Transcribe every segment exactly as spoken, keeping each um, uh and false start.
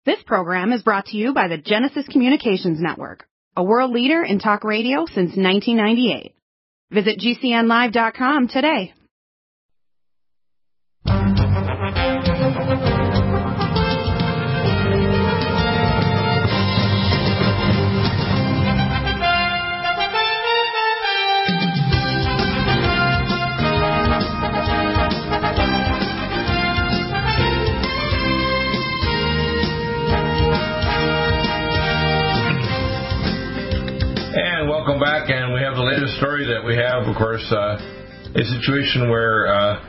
This program is brought to you by the Genesis Communications Network, a world leader in talk radio since nineteen ninety-eight. Visit G C N live dot com today. Welcome back, and we have the latest story that we have, of course, uh, a situation where uh,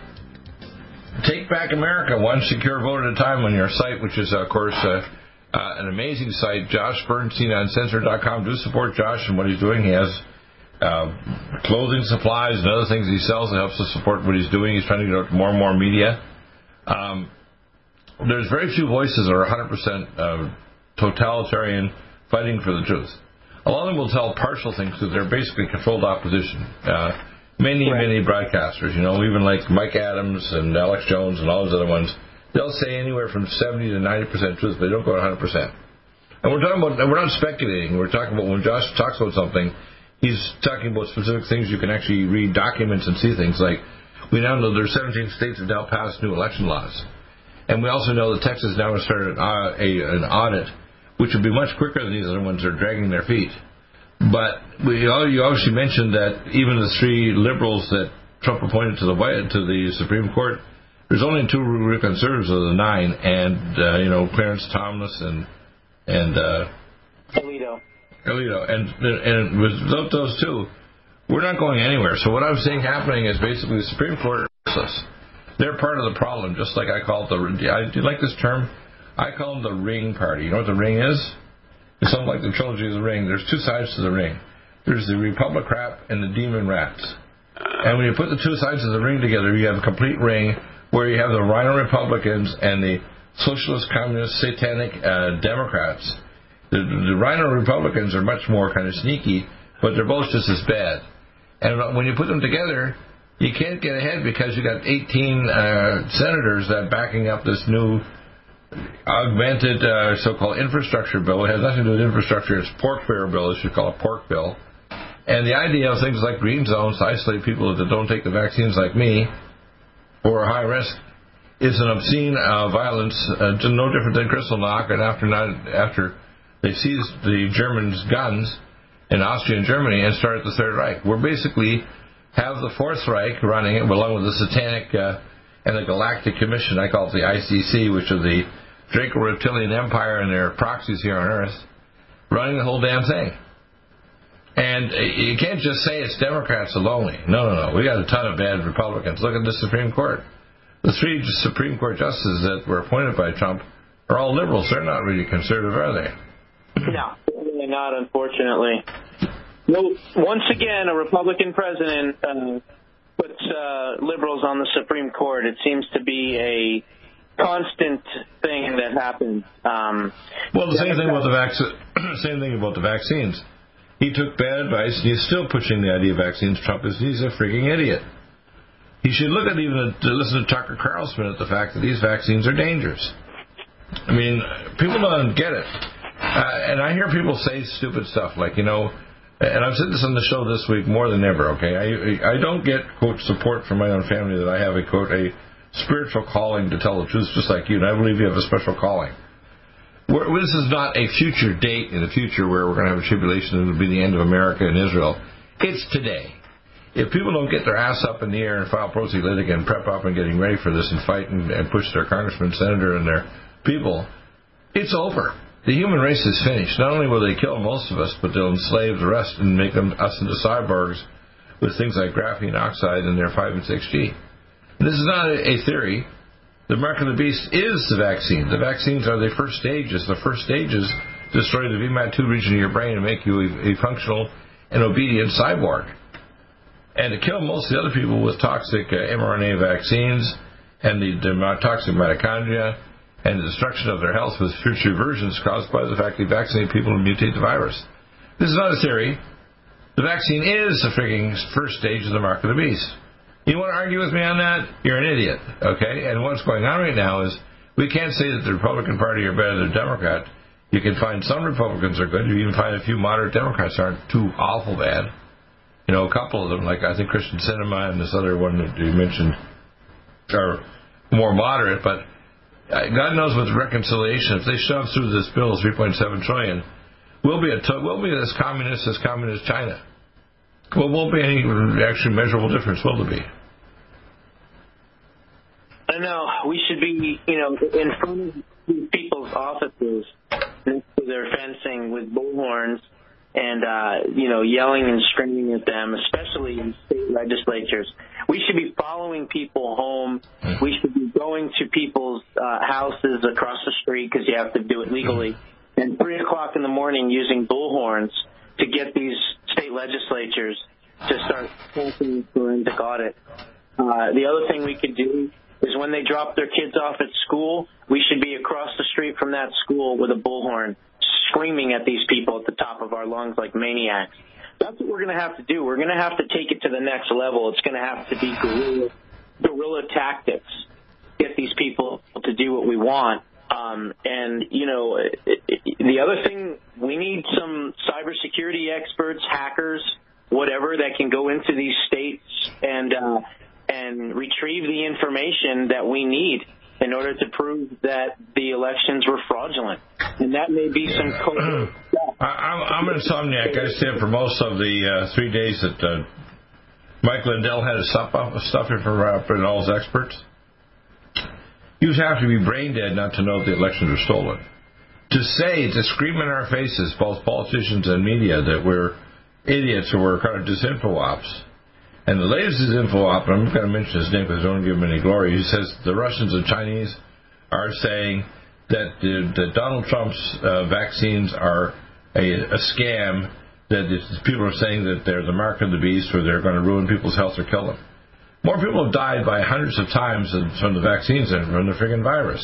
Take Back America, one secure vote at a time on your site, which is, of course, uh, uh, an amazing site. Josh Bernstein on Censored dot com. Do support Josh and what he's doing. He has uh, clothing supplies and other things he sells that helps us support what he's doing. He's trying to get out to more and more media. Um, there's very few voices that are one hundred percent uh, totalitarian, fighting for the truth. A lot of them will tell partial things because they're basically controlled opposition. Uh, many, right. many broadcasters, you know, even like Mike Adams and Alex Jones and all those other ones, they'll say anywhere from seventy to ninety percent truth, but they don't go one hundred percent. And we're talking about, and we're not speculating. We're talking about when Josh talks about something, he's talking about specific things. You can actually read documents and see things like, we now know there's seventeen states have now passed new election laws. And we also know that Texas now has started uh, a, an audit, which would be much quicker than these other ones that are dragging their feet. But we, you obviously mentioned that even the three liberals that Trump appointed to the White, to the Supreme Court, there's only two conservatives of the nine, and uh, you know Clarence Thomas and and uh, Alito. Alito, and and without those two, we're not going anywhere. So what I'm saying happening is basically the Supreme Court is us. They're part of the problem, just like I call it the. I, do you like this term? I call them the Ring Party. You know what the Ring is? It's something like the trilogy of the Ring. There's two sides to the ring. There's the Republic crap and the Demon Rats. And when you put the two sides of the ring together, you have a complete ring where you have the Rhino Republicans and the Socialist, Communist, Satanic uh, Democrats. The, the Rhino Republicans are much more kind of sneaky, but they're both just as bad. And when you put them together, you can't get ahead because you got eighteen uh, senators that are backing up this new augmented uh, so-called infrastructure bill. It has nothing to do with infrastructure. It's pork barrel bill. It should call it pork bill. And the idea of things like green zones to isolate people that don't take the vaccines like me or are high risk is an obscene uh, violence, uh, no different than Kristallnacht. And after not, after they seized the Germans' guns in Austria and Germany and started the Third Reich, we're basically have the Fourth Reich running it along with the Satanic uh, and the Galactic Commission. I call it the I C C, which are the Draco Reptilian Empire and their proxies here on Earth, running the whole damn thing. And you can't just say it's Democrats alone. No, no, no. We got a ton of bad Republicans. Look at the Supreme Court. The three Supreme Court justices that were appointed by Trump are all liberals. They're not really conservative, are they? No, really not, unfortunately. No, once again, a Republican president uh, puts uh, liberals on the Supreme Court. It seems to be a constant thing that happens. Um, well, the same thing about the vac- same thing about the vaccines. He took bad advice, and he's still pushing the idea of vaccines. Trump is he's a freaking idiot. He should look at even to listen to Tucker Carlson at the fact that these vaccines are dangerous. I mean, people don't get it, uh, and I hear people say stupid stuff like, you know, and I've said this on the show this week more than ever. Okay, I I don't get quote support from my own family that I have a quote a spiritual calling to tell the truth, just like you, and I believe you have a special calling. We're, this is not a future date in the future where we're going to have a tribulation and it'll be the end of America and Israel. It's today. If people don't get their ass up in the air and file pro se litigant and prep up and getting ready for this and fight and, and push their congressman, senator, and their people, it's over. The human race is finished. Not only will they kill most of us, but they'll enslave the rest and make them us into cyborgs with things like graphene oxide and their five and six G. This is not a theory. The mark of the beast is the vaccine. The vaccines are the first stages. The first stages destroy the V MAT two region of your brain and make you a, a functional and obedient cyborg. And to kill most of the other people with toxic uh, mRNA vaccines and the, the toxic mitochondria and the destruction of their health with future versions caused by the fact they vaccinate people and mutate the virus. This is not a theory. The vaccine is the freaking first stage of the mark of the beast. You want to argue with me on that? You're an idiot, okay? And what's going on right now is we can't say that the Republican Party are better than the Democrat. You can find some Republicans are good. You even find a few moderate Democrats aren't too awful bad. You know, a couple of them, like I think Christian Sinema and this other one that you mentioned, are more moderate. But God knows with reconciliation, if they shove through this bill, three point seven trillion dollars, we'll be a to- we'll be as communist as communist China. Well, won't be any actually measurable difference, will there be? I know. We should be, you know, in front of these people's offices next to their fencing with bullhorns and, uh, you know, yelling and screaming at them, especially in state legislatures. We should be following people home. We should be going to people's uh, houses across the street because you have to do it legally. And three o'clock in the morning using bullhorns to get these state legislatures to start passing forensic audit. Uh, the other thing we could do is when they drop their kids off at school, we should be across the street from that school with a bullhorn screaming at these people at the top of our lungs like maniacs. That's what we're going to have to do. We're going to have to take it to the next level. It's going to have to be guerrilla, guerrilla tactics, get these people to do what we want. Um, and, you know, it, it, the other thing, we need some cybersecurity experts, hackers, whatever, that can go into these states and uh, and retrieve the information that we need in order to prove that the elections were fraudulent. And that may be some code. I'm, I'm an insomniac. I stayed for most of the uh, three days that uh, Mike Lindell had his stuff up, stuff in for uh, and all his experts. You have to be brain dead not to know that the elections were stolen. To say, to scream in our faces, both politicians and media, that we're idiots or we're kind of disinfo ops. And the latest disinfo op, and I'm not going to mention his name because I don't give him any glory, he says the Russians and Chinese are saying that, the, that Donald Trump's uh, vaccines are a, a scam, that people are saying that they're the mark of the beast or they're going to ruin people's health or kill them. More people have died by hundreds of times from the vaccines than from the friggin' virus.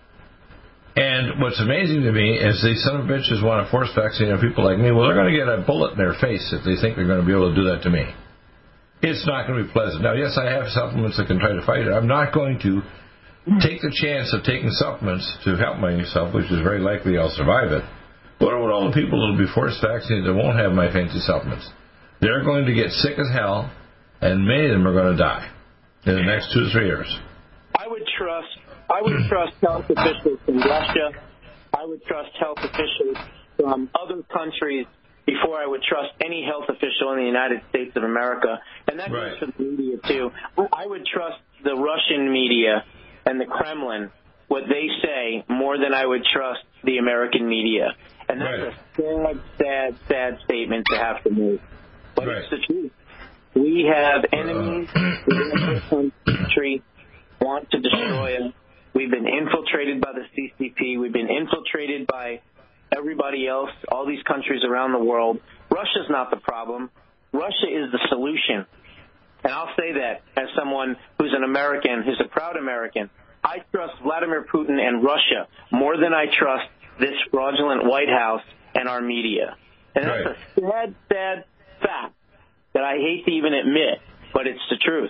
And what's amazing to me is these son of bitches want to force vaccinate people like me. Well, they're going to get a bullet in their face if they think they're going to be able to do that to me. It's not going to be pleasant. Now, yes, I have supplements that can try to fight it. I'm not going to take the chance of taking supplements to help myself, which is very likely I'll survive it. What about all the people that will be forced vaccinated that won't have my fancy supplements? They're going to get sick as hell, and many of them are going to die in the next two to three years. I would trust I would trust health officials from Russia. I would trust health officials from other countries before I would trust any health official in the United States of America. And that right. goes for the media, too. I would trust the Russian media and the Kremlin, what they say, more than I would trust the American media. And that's right. a sad, sad, sad statement to have to make. But right. it's the truth. We have enemies in the country want to destroy us. We've been infiltrated by the C C P. We've been infiltrated by everybody else, all these countries around the world. Russia's not the problem. Russia is the solution. And I'll say that as someone who's an American, who's a proud American. I trust Vladimir Putin and Russia more than I trust this fraudulent White House and our media. And that's right. a sad, sad fact that I hate to even admit, but it's the truth.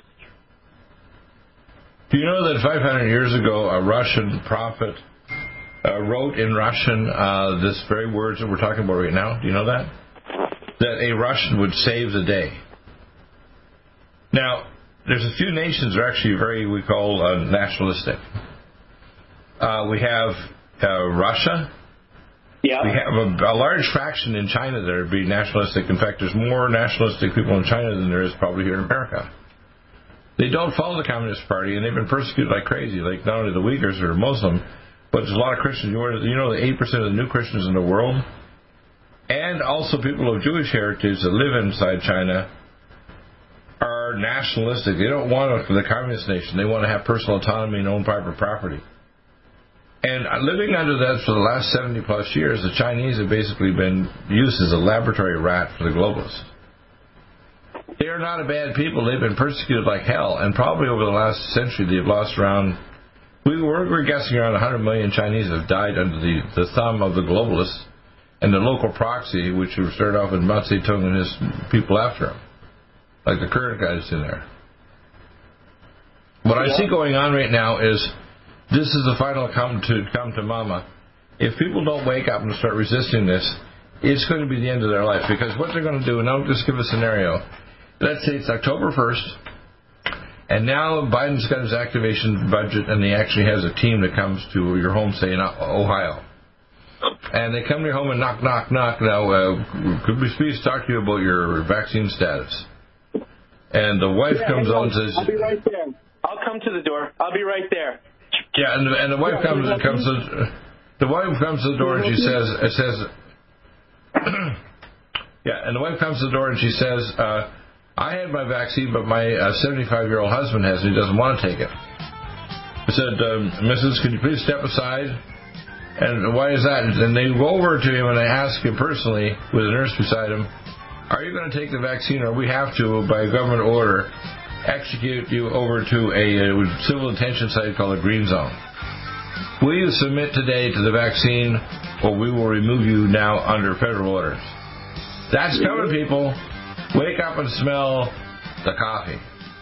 Do you know that five hundred years ago, a Russian prophet uh, wrote in Russian uh, this very words that we're talking about right now? Do you know that? That a Russian would save the day. Now, there's a few nations that are actually very, we call, uh, nationalistic. Uh, we have uh, Russia. Yeah. We have a, a large fraction in China that are being nationalistic. In fact, there's more nationalistic people in China than there is probably here in America. They don't follow the Communist Party, and they've been persecuted like crazy. Like not only the Uyghurs are Muslim, but there's a lot of Christians. You know, the eight percent of the new Christians in the world, and also people of Jewish heritage that live inside China, are nationalistic. They don't want the communist nation. They want to have personal autonomy and own private property. And living under that for the last seventy plus years, the Chinese have basically been used as a laboratory rat for the globalists. They are not a bad people. They've been persecuted like hell, and probably over the last century they've lost around, we were, we're guessing around one hundred million Chinese have died under the, the thumb of the globalists and the local proxy, which started off with Mao Zedong and his people after him, like the current guys in there. What I see going on right now is this is the final come to come to mama. If people don't wake up and start resisting this, it's going to be the end of their life. Because what they're going to do, and I'll just give a scenario. Let's say it's October first, and now Biden's got his activation budget, and he actually has a team that comes to your home, say in Ohio. And they come to your home and knock, knock, knock. Now, uh, could we please talk to you about your vaccine status? And the wife yeah, comes on and says, I'll be right there. I'll come to the door. I'll be right there. Yeah, and, and the wife yeah, comes comes to the wife comes to the door and she says, it says, yeah, and the wife comes to the door and she says, uh, I had my vaccine, but my uh, seventy-five-year-old husband has, and he doesn't want to take it. I said, um, Missus, could you please step aside? And why is that? And they go over to him and they ask him personally, with a nurse beside him, are you going to take the vaccine, or we have to, by government order, execute you over to a, a civil detention site called a green zone? Will you submit today to the vaccine, or we will remove you now under federal orders? That's coming, people. Wake up and smell the coffee.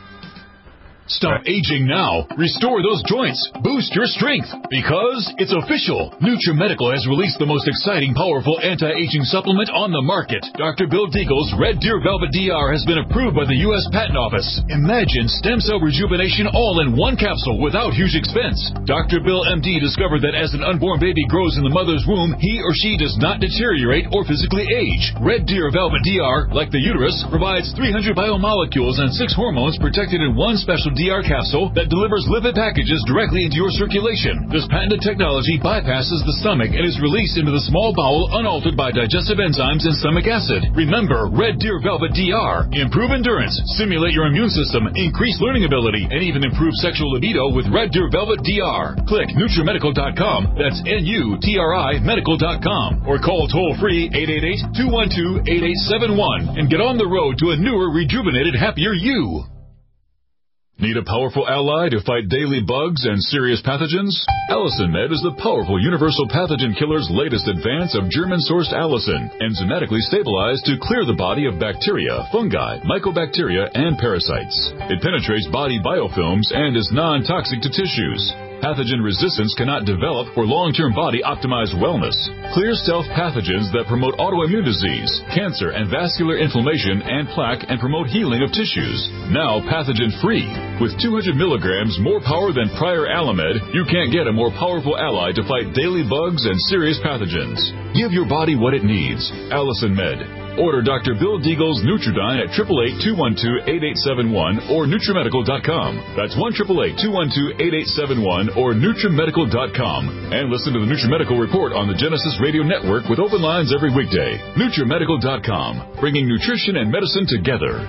Stop aging now. Restore those joints. Boost your strength. Because it's official. NutriMedical has released the most exciting, powerful anti-aging supplement on the market. Doctor Bill Deagle's Red Deer Velvet D R has been approved by the U S Patent Office. Imagine stem cell rejuvenation all in one capsule without huge expense. Doctor Bill M D discovered that as an unborn baby grows in the mother's womb, he or she does not deteriorate or physically age. Red Deer Velvet D R, like the uterus, provides three hundred biomolecules and six hormones protected in one special D R capsule that delivers lipid packages directly into your circulation. This patented technology bypasses the stomach and is released into the small bowel unaltered by digestive enzymes and stomach acid. Remember, Red Deer Velvet D R. Improve endurance, stimulate your immune system, increase learning ability, and even improve sexual libido with Red Deer Velvet D R. Click NutriMedical dot com, that's N U T R I medical dot com, or call toll-free eight eight eight, two one two, eight eight seven one and get on the road to a newer, rejuvenated, happier you. Need a powerful ally to fight daily bugs and serious pathogens? Allicin Med is the powerful universal pathogen killer's latest advance of German-sourced allicin, enzymatically stabilized to clear the body of bacteria, fungi, mycobacteria, and parasites. It penetrates body biofilms and is non-toxic to tissues. Pathogen resistance cannot develop for long-term body-optimized wellness. Clear stealth pathogens that promote autoimmune disease, cancer, and vascular inflammation and plaque, and promote healing of tissues. Now pathogen-free. With two hundred milligrams more power than prior Alamed, you can't get a more powerful ally to fight daily bugs and serious pathogens. Give your body what it needs. Allicin Med. Order Doctor Bill Deagle's Nutridyne at eight eight eight, two one two, eight eight seven one or NutriMedical dot com. That's one eight eight eight, two one two, eight eight seven one or NutriMedical dot com. And listen to the NutriMedical Report on the Genesis Radio Network with open lines every weekday. NutriMedical dot com, bringing nutrition and medicine together.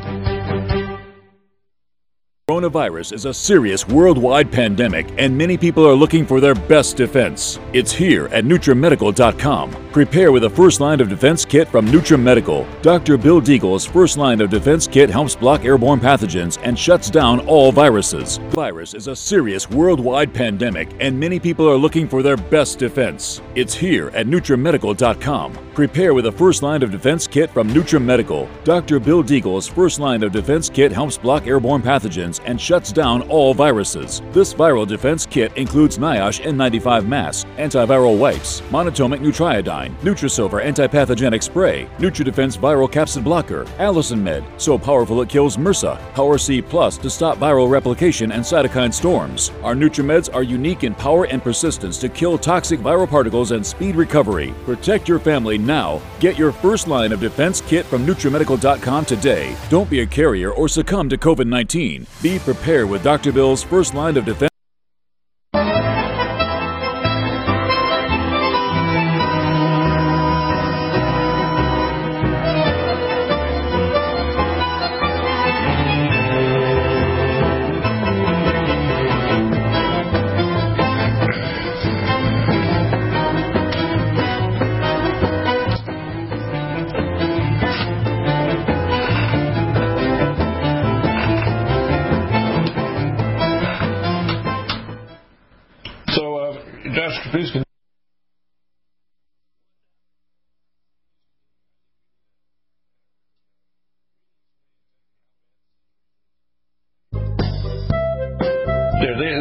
Coronavirus is a serious worldwide pandemic, and many people are looking for their best defense. It's here at NutriMedical dot com. Prepare with a first line of defense kit from NutriMedical. Doctor Bill Deagle's first line of defense kit helps block airborne pathogens and shuts down all viruses. Virus is a serious worldwide pandemic, and many people are looking for their best defense. It's here at NutriMedical dot com. Prepare with a first line of defense kit from NutriMedical. Doctor Bill Deagle's first line of defense kit helps block airborne pathogens and shuts down all viruses. This viral defense kit includes NIOSH N ninety-five mask, antiviral wipes, monotomic Nutriodine, Nutrisilver antipathogenic spray, NutriDefense viral capsid blocker, Allicin Med, so powerful it kills MRSA, Power C Plus to stop viral replication and cytokine storms. Our NutriMeds are unique in power and persistence to kill toxic viral particles and speed recovery. Protect your family now. Get your first line of defense kit from NutriMedical dot com today. Don't be a carrier or succumb to COVID nineteen. Be prepared with Doctor Bill's first line of defense.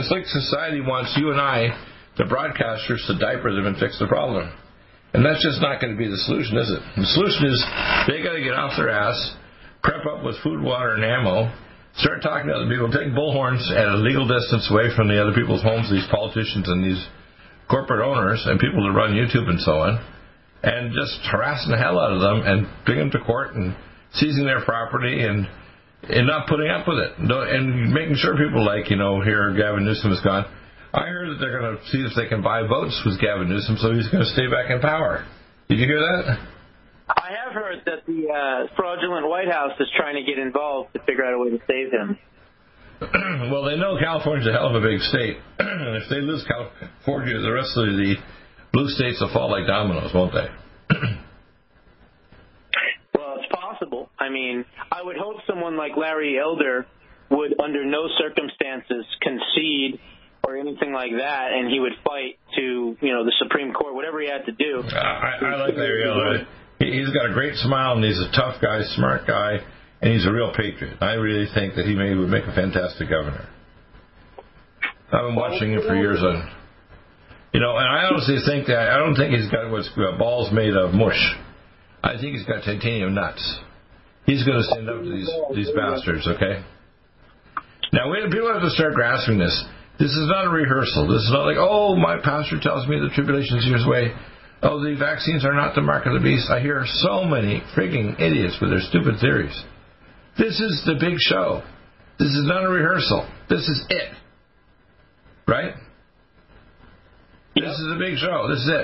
it's like society wants you and I, the broadcasters, to diaper them and fix the problem. And that's just not going to be the solution, is it? The solution is they got to get off their ass, prep up with food, water, and ammo, start talking to other people, take bullhorns at a legal distance away from the other people's homes, these politicians and these corporate owners and people that run YouTube and so on, and just harassing the hell out of them and bringing them to court and seizing their property and and not putting up with it. And making sure people like, you know, here Gavin Newsom is gone. I heard that they're going to see if they can buy votes with Gavin Newsom so he's going to stay back in power. Did you hear that? I have heard that the uh, fraudulent White House is trying to get involved to figure out a way to save him. Well, they know California's a hell of a big state. And if they lose California, the rest of the blue states will fall like dominoes, won't they? Well, it's possible. I mean, I would hope someone like Larry Elder would, under no circumstances, concede or anything like that, and he would fight to, you know, the Supreme Court, whatever he had to do. Uh, I, I like Larry Elder. He's got a great smile, and he's a tough guy, smart guy, and he's a real patriot. I really think that he may would make a fantastic governor. I've been watching him for years. On, you know, and I honestly think that I don't think he's got what's got balls made of mush. I think he's got titanium nuts. He's going to stand up to these these bastards. Okay. Now, we, people have to start grasping this. This is not a rehearsal. This is not like, oh, my pastor tells me the tribulation's years away. Oh, the vaccines are not the mark of the beast. I hear so many freaking idiots with their stupid theories. This is the big show. This is not a rehearsal. This is it. Right? Yep. This is a big show. This is it.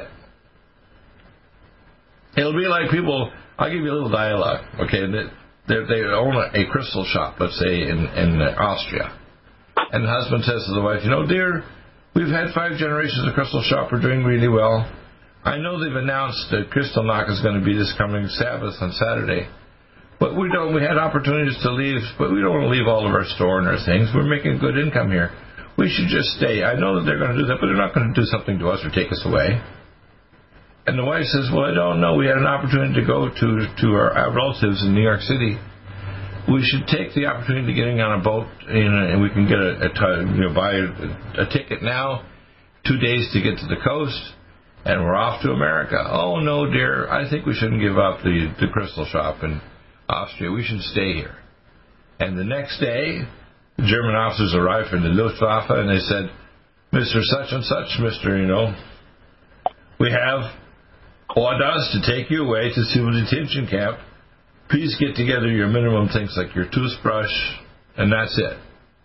It'll be like people, I'll give you a little dialogue. Okay, they, they own a crystal shop, let's say, in, in Austria. And the husband says to the wife, you know, dear, we've had five generations of crystal shop. We're doing really well. I know they've announced that Kristallnacht is going to be this coming Sabbath on Saturday. But we don't. We had opportunities to leave, but we don't want to leave all of our store and our things. We're making good income here. We should just stay. I know that they're going to do that, but they're not going to do something to us or take us away. And the wife says, well, I don't know. We had an opportunity to go to to our, our relatives in New York City. We should take the opportunity of getting on a boat, you know, and we can get a, a you know, buy a, a ticket now, two days to get to the coast, and we're off to America. Oh, no, dear, I think we shouldn't give up the, the crystal shop in Austria. We should stay here. And the next day, the German officers arrived from the Luftwaffe, and they said, Mister Such and Such, Mister, you know, we have orders to take you away to civil detention camp. Please get together your minimum things like your toothbrush, and that's it.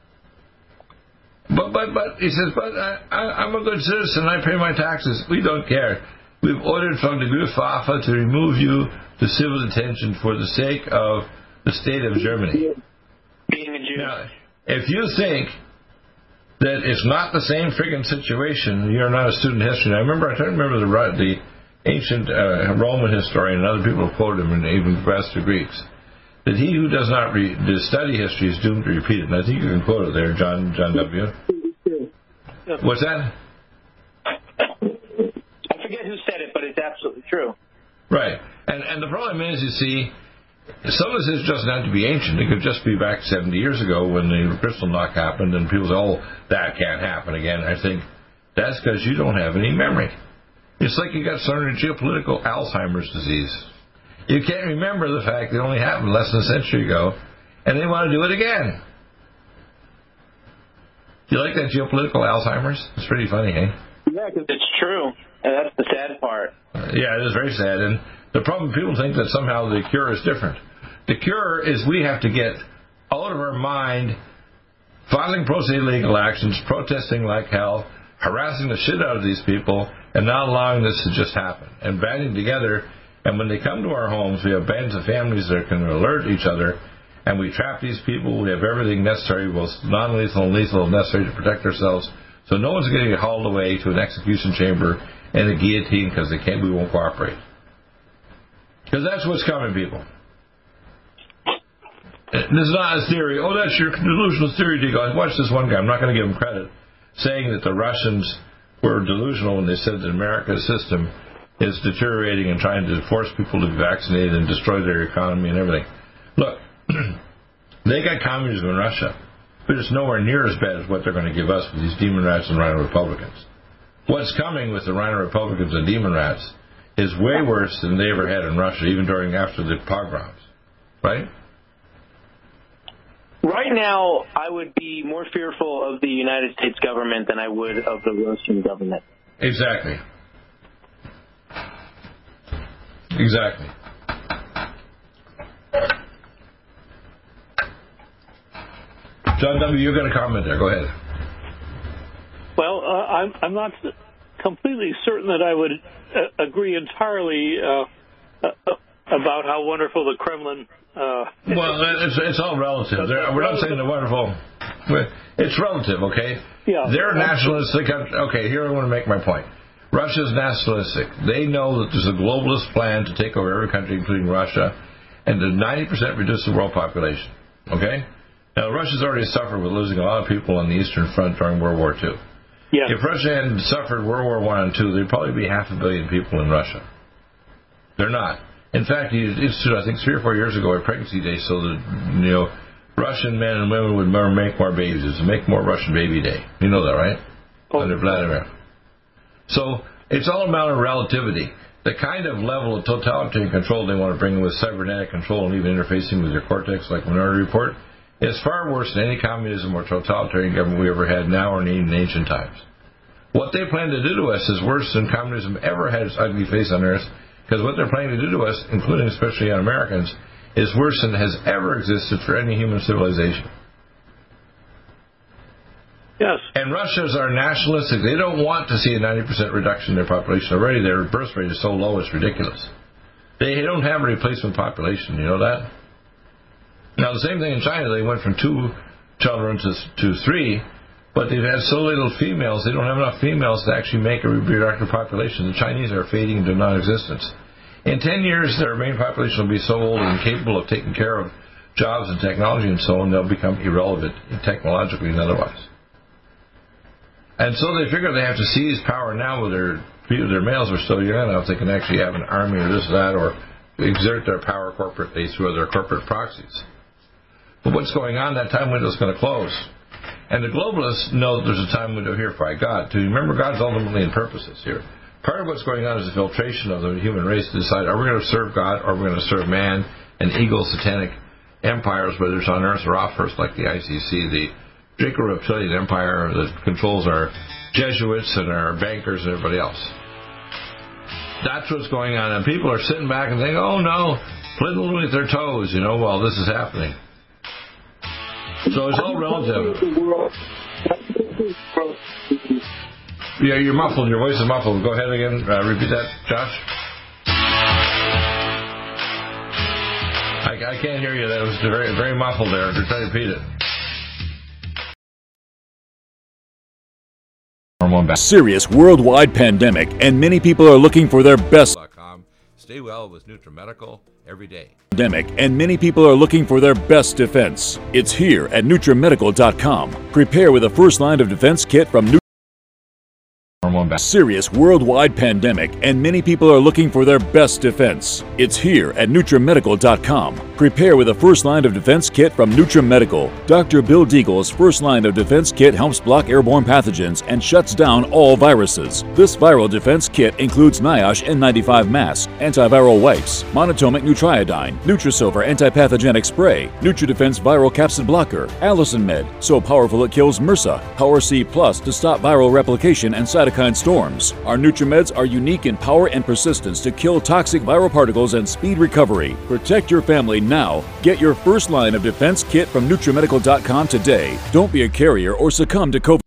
But, but, but, he says, but I, I, I'm a good citizen. I pay my taxes. We don't care. We've ordered from the Luftwaffe to remove you to civil detention for the sake of the state of Germany. Being a Jew. Now, if you think that it's not the same friggin' situation, you're not a student of history. I remember, I don't remember the the ancient uh, Roman historian, and other people have quoted him, and even Master Greeks, that he who does not re- study history is doomed to repeat it. And I think you can quote it there, John John W. What's that? I forget who said it, but it's absolutely true. Right. And and the problem is, you see, some of this doesn't have to be ancient. It could just be back seventy years ago when the Kristallnacht happened, and people say, oh, that can't happen again. I think that's because you don't have any memory. It's like you got sort of geopolitical Alzheimer's disease. You can't remember the fact that it only happened less than a century ago, and they want to do it again. Do you like that geopolitical Alzheimer's? It's pretty funny, eh? Yeah, because it's true, and that's the sad part. Uh, yeah, it is very sad, and the problem, people think that somehow the cure is different. The cure is we have to get out of our mind filing pro se legal actions, protesting like hell, harassing the shit out of these people, and not allowing this to just happen, and banding together. And when they come to our homes, we have bands of families that can alert each other, and we trap these people. We have everything necessary, both non-lethal and lethal, necessary to protect ourselves, so no one's going to get hauled away to an execution chamber and a guillotine because they can't, we won't cooperate. Because that's what's coming, people. This is not a theory. Oh, that's your delusional theory, Diego. I watched this one guy, I'm not going to give him credit, saying that the Russians were delusional when they said that America's system is deteriorating and trying to force people to be vaccinated and destroy their economy and everything. Look, they got communism in Russia. but it's nowhere near as bad as what they're going to give us with these demon rats and rhino Republicans. What's coming with the rhino Republicans and demon rats is way worse than they ever had in Russia, even during after the pogroms, right? Right now, I would be more fearful of the United States government than I would of the Russian government. Exactly. Exactly. John W., you're going to comment there. Go ahead. Well, uh, I'm, I'm not completely certain that I would uh, agree entirely uh, uh, about how wonderful the Kremlin. Uh, well, it's it's all relative. They're, we're not saying they're wonderful. It's relative, okay? Yeah. They're nationalistic. Okay, here I want to make my point. Russia's nationalistic. They know that there's a globalist plan to take over every country, including Russia, and to ninety percent reduce the world population. Okay? Now, Russia's already suffered with losing a lot of people on the Eastern Front during World War Two. Yeah. If Russia hadn't suffered World War One and Two, there'd probably be half a billion people in Russia. They're not. In fact, he instituted, I think, three or four years ago, a pregnancy day so that, you know, Russian men and women would make more babies. It was Make More Russian Baby Day. You know that, right? Oh. Under Vladimir. So it's all a matter of relativity. The kind of level of totalitarian control they want to bring with cybernetic control and even interfacing with your cortex, like Minority Report, is far worse than any communism or totalitarian government we ever had now or in ancient times. What they plan to do to us is worse than communism ever had its ugly face on earth, because what they're planning to do to us, including especially on Americans, is worse than has ever existed for any human civilization. Yes. And Russians are nationalistic. They don't want to see a ninety percent reduction in their population already. Their birth rate is so low, it's ridiculous. They don't have a replacement population. You know that? Now, the same thing in China. They went from two children to, to three, but they've had so little females, they don't have enough females to actually make a reproductive population. The Chinese are fading into non-existence. In ten years, their main population will be so old and incapable of taking care of jobs and technology and so on, they'll become irrelevant technologically and otherwise. And so they figure they have to seize power now with their their males are still young enough they can actually have an army or this or that, or exert their power corporately through their corporate proxies. But what's going on, that time window is going to close. And the globalists know that there's a time window here by God. To remember, God's ultimately in purposes here. Part of what's going on is the filtration of the human race to decide, are we going to serve God or are we going to serve man and ego satanic empires, whether it's on earth or off earth, like the I C C, the Draco-Reptilian Empire that controls our Jesuits and our bankers and everybody else. That's what's going on. And people are sitting back and thinking, oh no, twiddling with their toes, you know, while this is happening. So it's all relative. Yeah, you're muffled. Your voice is muffled. Go ahead again. Uh, repeat that, Josh. I, I can't hear you. That was very, very muffled there. Try to repeat it. Serious worldwide pandemic, and many people are looking for their best. Stay well with NutriMedical every day. Pandemic, and many people are looking for their best defense. It's here at NutriMedical dot com. Prepare with a first line of defense kit from Nutri- Serious worldwide pandemic, and many people are looking for their best defense. It's here at NutriMedical dot com. Prepare with a first line of defense kit from NutriMedical. Doctor Bill Deagle's first line of defense kit helps block airborne pathogens and shuts down all viruses. This viral defense kit includes NIOSH N ninety-five mask, antiviral wipes, monatomic Nutriodine, Nutrisilver antipathogenic spray, NutriDefense viral capsid blocker, Allison Med, so powerful it kills MRSA, Power C Plus to stop viral replication and cytokine storms. Our NutriMeds are unique in power and persistence to kill toxic viral particles and speed recovery. Protect your family now. Get your first line of defense kit from NutriMedical dot com today. Don't be a carrier or succumb to COVID.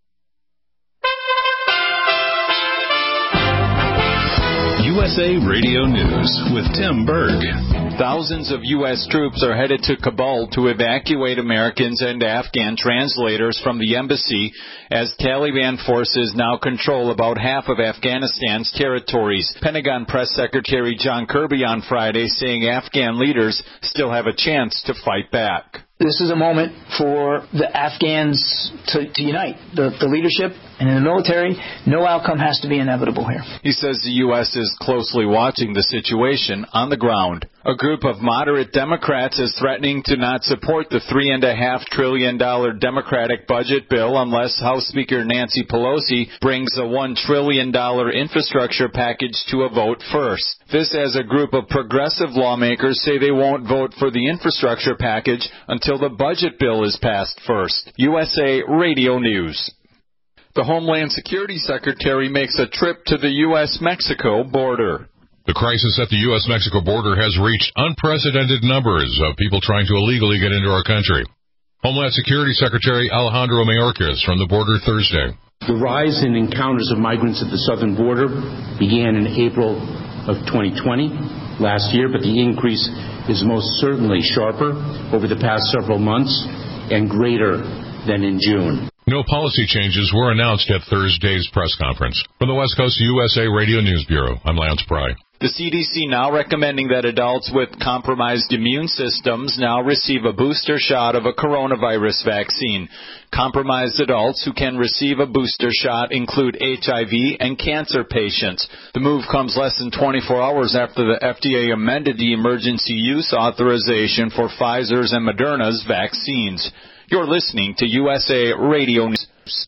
U S A Radio News with Tim Berg. Thousands of U S troops are headed to Kabul to evacuate Americans and Afghan translators from the embassy as Taliban forces now control about half of Afghanistan's territories. Pentagon Press Secretary John Kirby on Friday saying Afghan leaders still have a chance to fight back. This is a moment for the Afghans to, to unite, the, the leadership And in the military, no outcome has to be inevitable here. He says the U S is closely watching the situation on the ground. A group of moderate Democrats is threatening to not support the three point five trillion dollars Democratic budget bill unless House Speaker Nancy Pelosi brings a one trillion dollars infrastructure package to a vote first. This as a group of progressive lawmakers say they won't vote for the infrastructure package until the budget bill is passed first. U S A Radio News. The Homeland Security Secretary makes a trip to the U S Mexico border. The crisis at the U S Mexico border has reached unprecedented numbers of people trying to illegally get into our country. Homeland Security Secretary Alejandro Mayorkas from the border Thursday. The rise in encounters of migrants at the southern border began in April of twenty twenty, last year, but the increase is most certainly sharper over the past several months and greater than in June. No policy changes were announced at Thursday's press conference. From the West Coast U S A Radio News Bureau, I'm Lance Pry. The C D C now recommending that adults with compromised immune systems now receive a booster shot of a coronavirus vaccine. Compromised adults who can receive a booster shot include H I V and cancer patients. The move comes less than twenty-four hours after the F D A amended the emergency use authorization for Pfizer's and Moderna's vaccines. You're listening to U S A Radio News.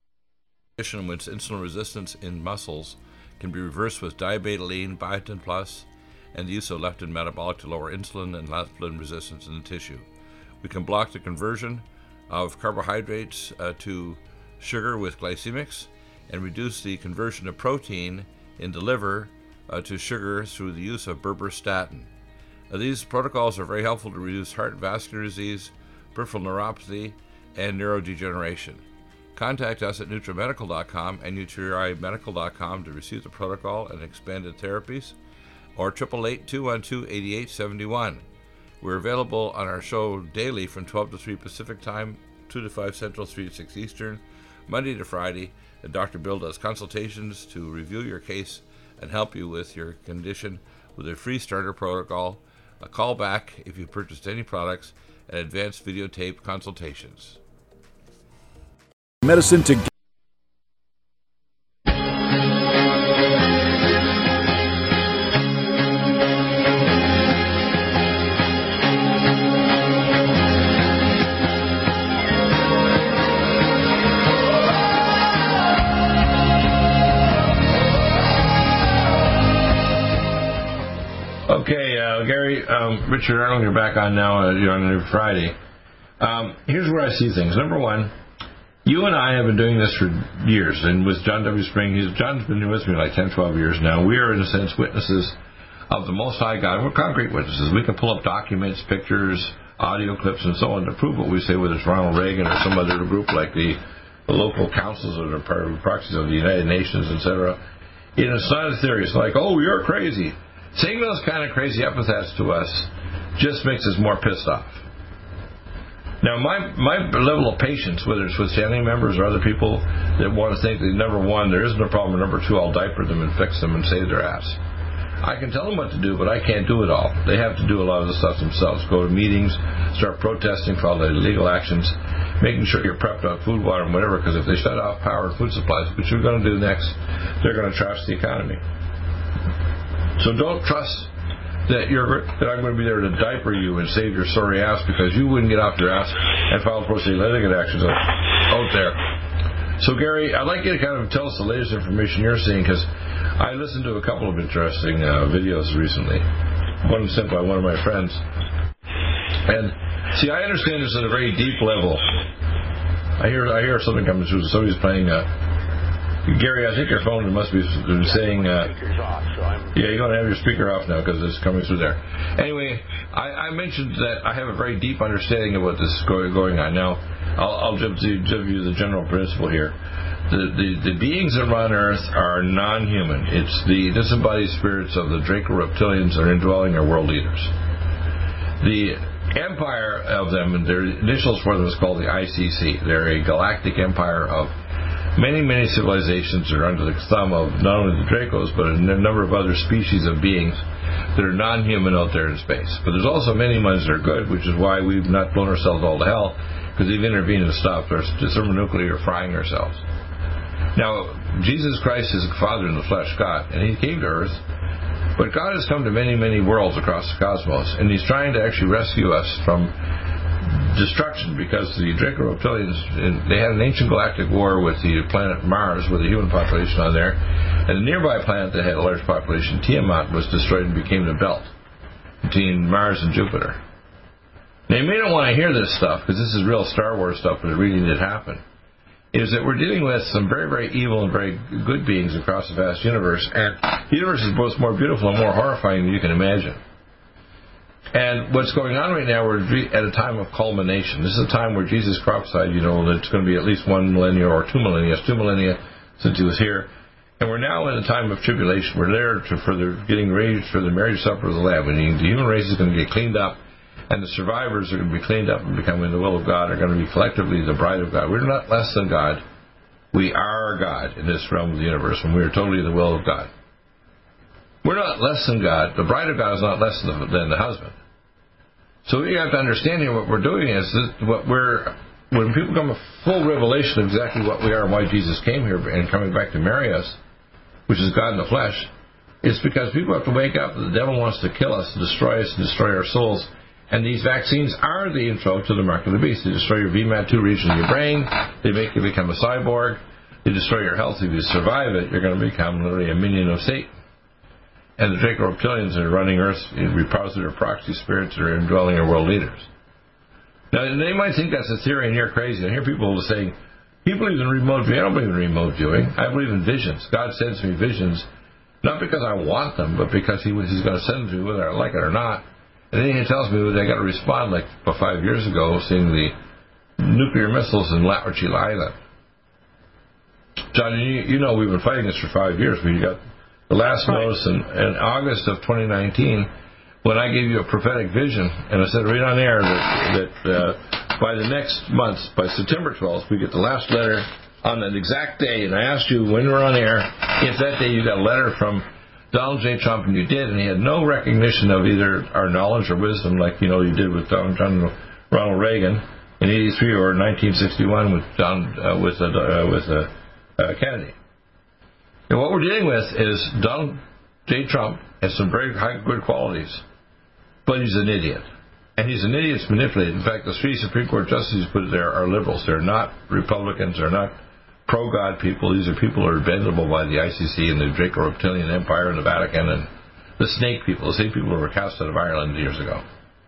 With insulin resistance in muscles can be reversed with diabetoline, biotin plus, and the use of leptin metabolic to lower insulin and leptin resistance in the tissue. We can block the conversion of carbohydrates uh, to sugar with glycemics and reduce the conversion of protein in the liver uh, to sugar through the use of berberstatin. Uh, these protocols are very helpful to reduce heart vascular disease, peripheral neuropathy, and neurodegeneration. Contact us at NutriMedical dot com and Nutri Medical dot com to receive the protocol and expanded therapies, or eight eight eight, two one two, eight eight seven one. We're available on our show daily from twelve to three Pacific Time, two to five Central, three to six Eastern, Monday to Friday, and Doctor Bill does consultations to review your case and help you with your condition with a free starter protocol, a call back if you purchased any products, and advanced videotape consultations. Medicine to Okay, uh, Gary, um, Richard Arnold, you're back on now. Uh, you're on every Friday. Um, here's where I see things. Number one, you and I have been doing this for years, and with John W. Spring, he's, John's been with me like ten, twelve years now. We are, in a sense, witnesses of the Most High God. We're concrete witnesses. We can pull up documents, pictures, audio clips, and so on to prove what we say, whether it's Ronald Reagan or some other group like the, the local councils or the proxies of the United Nations, et cetera. You know, it's not a theory. It's like, oh, you're crazy. Saying those kind of crazy epithets to us just makes us more pissed off. Now, my my level of patience, whether it's with family members or other people that want to think that, number one, there isn't a problem, number two, I'll diaper them and fix them and save their ass. I can tell them what to do, but I can't do it all. They have to do a lot of the stuff themselves. Go to meetings, start protesting for all the illegal actions, making sure you're prepped on food, water, and whatever, because if they shut off power and food supplies, which we're going to do next, they're going to trash the economy. So don't trust that you're that I'm going to be there to diaper you and save your sorry ass because you wouldn't get off your ass and file pro se litigant actions out there. So, Gary, I'd like you to kind of tell us the latest information you're seeing, because I listened to a couple of interesting uh, videos recently. One sent by one of my friends. And, see, I understand this at a very deep level. I hear I hear something coming through. Somebody's playing... Uh, Gary, I think your phone must be saying... Uh, yeah, you're going to have your speaker off now because it's coming through there. Anyway, I, I mentioned that I have a very deep understanding of what this is going on. Now, I'll, I'll give, you, give you the general principle here. The, the, the beings that run Earth are non-human. It's the disembodied spirits of the Draco reptilians that are indwelling our world leaders. The empire of them, and their initials for them is called the I C C. They're a galactic empire of many, many civilizations that are under the thumb of not only the Dracos, but a number of other species of beings that are non-human out there in space. But there's also many ones that are good, which is why we've not blown ourselves all to hell, because they've intervened to stop our thermonuclear frying ourselves. Now, Jesus Christ is the Father in the flesh, God, and he came to earth. But God has come to many, many worlds across the cosmos, and he's trying to actually rescue us from destruction, because the Draco Reptilians, they had an ancient galactic war with the planet Mars with a human population on there, and a nearby planet that had a large population, Tiamat, was destroyed and became the belt between Mars and Jupiter. Now, you may not want to hear this stuff, because this is real Star Wars stuff, but it really did happen, is that we're dealing with some very, very evil and very good beings across the vast universe, and the universe is both more beautiful and more horrifying than you can imagine. And what's going on right now, we're at a time of culmination. This is a time where Jesus prophesied, you know, that it's going to be at least one millennia or two millennia, two millennia since he was here. And we're now in a time of tribulation. We're there to, for the getting ready for the marriage supper of the Lamb. And the human race is going to get cleaned up, and the survivors are going to be cleaned up and becoming the will of God, are going to be collectively the bride of God. We're not less than God. We are God in this realm of the universe, and we are totally the will of God. We're not less than God. The bride of God is not less than the, than the husband. So you have to understand here what we're doing is that what we're, when people come a full revelation of exactly what we are and why Jesus came here and coming back to marry us, which is God in the flesh, it's because people have to wake up that the devil wants to kill us, destroy us, and destroy our souls. And these vaccines are the intro to the mark of the beast. They destroy your V MAT two region of your brain. They make you become a cyborg. They destroy your health. If you survive it, you're going to become literally a minion of Satan. And the Draco Reptilians are running Earth, repository of proxy spirits that are indwelling our world leaders. Now, they might think that's a theory and you're crazy. I hear people saying, he believes in remote viewing. I don't believe in remote viewing. I believe in visions. God sends me visions, not because I want them, but because he, he's going to send them to me whether I like it or not. And then he tells me that I got to respond, like about five years ago, seeing the nuclear missiles in Latrachila Island. John, you, you know we've been fighting this for five years. We got the last right. notice in, in August of twenty nineteen, when I gave you a prophetic vision, and I said right on air that, that uh, by the next month, by September twelfth, we get the last letter on that exact day. And I asked you when we were on air if that day you got a letter from Donald J. Trump, and you did, and he had no recognition of either our knowledge or wisdom, like you know you did with Donald, Ronald Reagan in eighty-three or nineteen sixty-one with Don uh, with uh, uh, with uh, uh, Kennedy. And what we're dealing with is Donald J. Trump has some very high good qualities, but he's an idiot, and he's an idiot that's manipulated. In fact, the three Supreme Court justices put it there are liberals. They're not Republicans. They're not pro-God people. These are people who are bendable by the I C C and the Draco Reptilian Empire and the Vatican and the snake people, the same people who were cast out of Ireland years ago.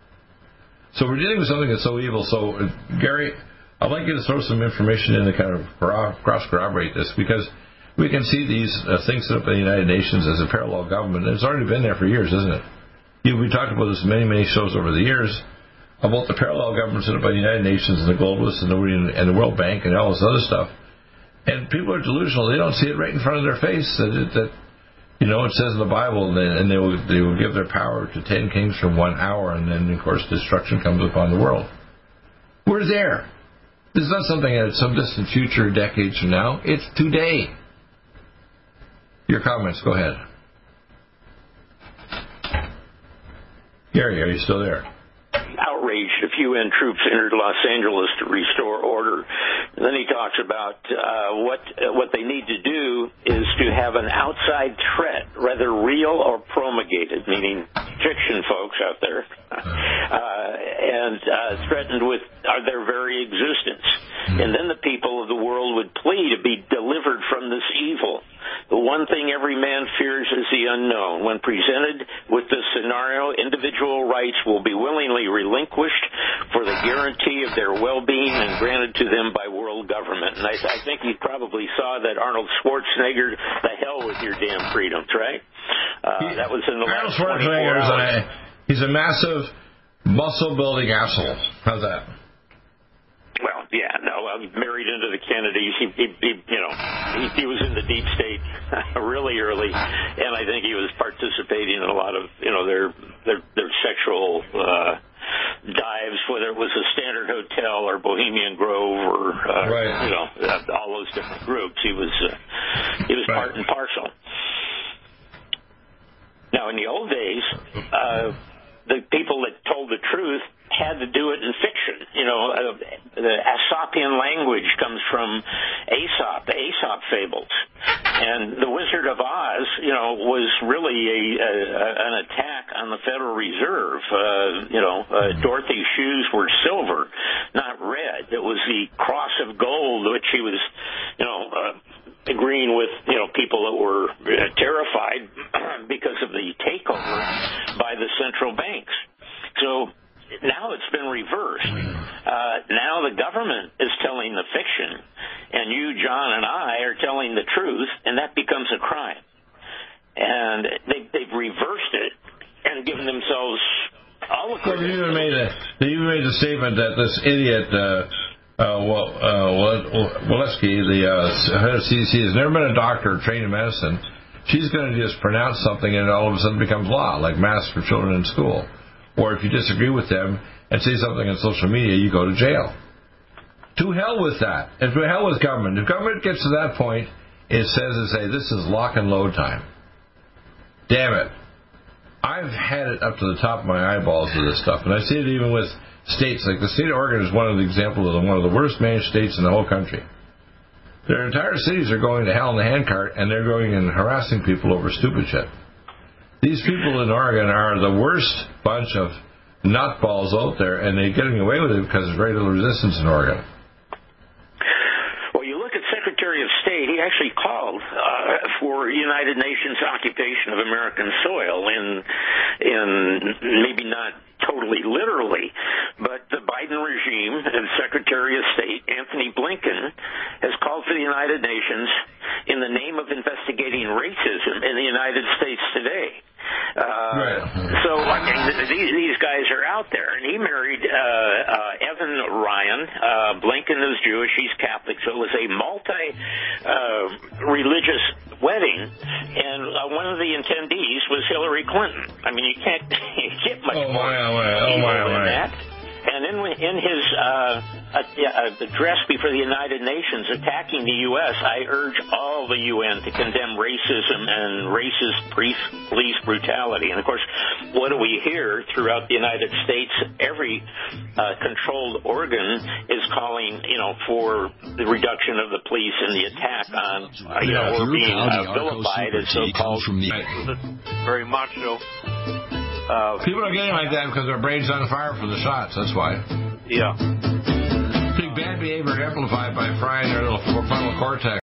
So we're dealing with something that's so evil. So, uh, Gary, I'd like you to throw some information in to kind of cross-corroborate this, because we can see these uh, things set up by the United Nations as a parallel government. It's already been there for years, isn't it? You, we talked about this in many, many shows over the years about the parallel government set up by the United Nations and the globalists and the, and the World Bank and all this other stuff. And people are delusional. They don't see it right in front of their face that, it, that you know, it says in the Bible, and they, and they will they will give their power to ten kings for one hour, and then, of course, destruction comes upon the world. We're there. This is not something at some distant future, decades from now. It's today. Your comments, go ahead. Gary, are you still there? Outraged if U N troops entered Los Angeles to restore order. And then he talks about uh, what uh, what they need to do is to have an outside threat, whether real or promulgated, meaning fiction folks out there, uh, and uh, threatened with uh, their very existence. And then the people of the world would plead to be delivered from this evil. The one thing every man fears is the unknown. When presented with this scenario, individual rights will be willingly relinquished for the guarantee of their well-being and granted to them by world government. And I, I think you probably saw that Arnold Schwarzenegger, the hell with your damn freedoms, right? Uh, that was in the Arnold last twenty-four a, hours. he's a massive muscle-building asshole. How's that? Well, yeah, no, I was married into the Kennedys. He, he, he you know, he, he was in the deep state really early, and I think he was participating in a lot of, you know, their their, their sexual uh, dives, whether it was a Standard Hotel or Bohemian Grove or, uh, right. you know, all those different groups. He was uh, he was right. part and parcel. Now, in the old days, uh, the people that told the truth had to do it in fiction. You know, uh, the Aesopian language comes from Aesop, the Aesop fables. And the Wizard of Oz, you know, was really a, a, an attack on the Federal Reserve. Uh, you know, uh, Dorothy's shoes were silver, not red. It was the cross of gold, which he was, you know, uh, agreeing with, you know, people that were uh, terrified because of the takeover by the central banks. So now it's been reversed. Uh, now the government is telling the fiction, and you, John, and I are telling the truth, and that becomes a crime. And they, they've reversed it and given themselves all the credit. Well, they even made a, they even made a statement that this idiot, uh, uh, well, uh, Walensky, the uh, head of C D C, has never been a doctor or trained in medicine. She's going to just pronounce something, and it all of a sudden becomes law, like masks for children in school. Or if you disagree with them and say something on social media, you go to jail. To hell with that. And to hell with government. If government gets to that point, it says to say, this is lock and load time. Damn it. I've had it up to the top of my eyeballs with this stuff. And I see it even with states. Like the state of Oregon is one of the examples of one of the worst managed states in the whole country. Their entire cities are going to hell in the handcart, and they're going and harassing people over stupid shit. These people in Oregon are the worst bunch of nutballs out there, and they're getting away with it because there's very little resistance in Oregon. Well, you look at Secretary of State, he actually called uh, for United Nations occupation of American soil, in, in maybe not totally literally, but the Biden regime and Secretary of State Anthony Blinken has called for the United Nations in the name of investigating racism in the United States today. Uh, right. So I mean, these these guys are out there, and he married uh, uh, Evan Ryan. Uh, Blinken is Jewish; he's Catholic, so it was a multi-religious uh, wedding, and uh, one of the attendees was Hillary Clinton. I mean, you can't get much oh, more my, oh, my, oh, my, evil oh, than my. that. And in, in his uh, uh, address before the United Nations attacking the U S, I urge all the U N to condemn racism and racist police brutality. And, of course, what do we hear throughout the United States? Every uh, controlled organ is calling, you know, for the reduction of the police and the attack on, uh, you know, we're being uh, vilified as so-called very macho. Uh, People are getting like that because their brain's on fire from the shots. That's why. Yeah. Big bad behavior amplified by frying their little frontal cortex.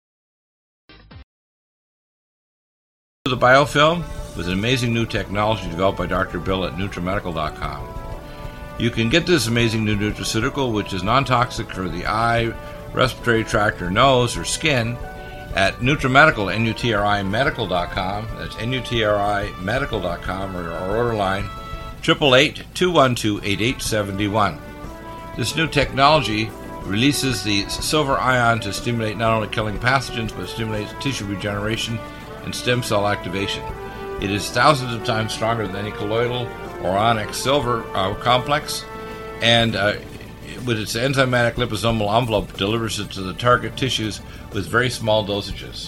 The biofilm was an amazing new technology developed by Doctor Bill at NutriMedical dot com. You can get this amazing new nutraceutical, which is non-toxic for the eye, respiratory tract, or nose, or skin, at NutriMedical, N U T R I Medical dot com. That's N U T R I Medical dot com, or our order line, eight eight eight, two one two, eight eight seven one. This new technology releases the silver ion to stimulate not only killing pathogens, but stimulates tissue regeneration and stem cell activation. It is thousands of times stronger than any colloidal or onyx silver uh, complex, and uh, with its enzymatic liposomal envelope, delivers it to the target tissues with very small dosages.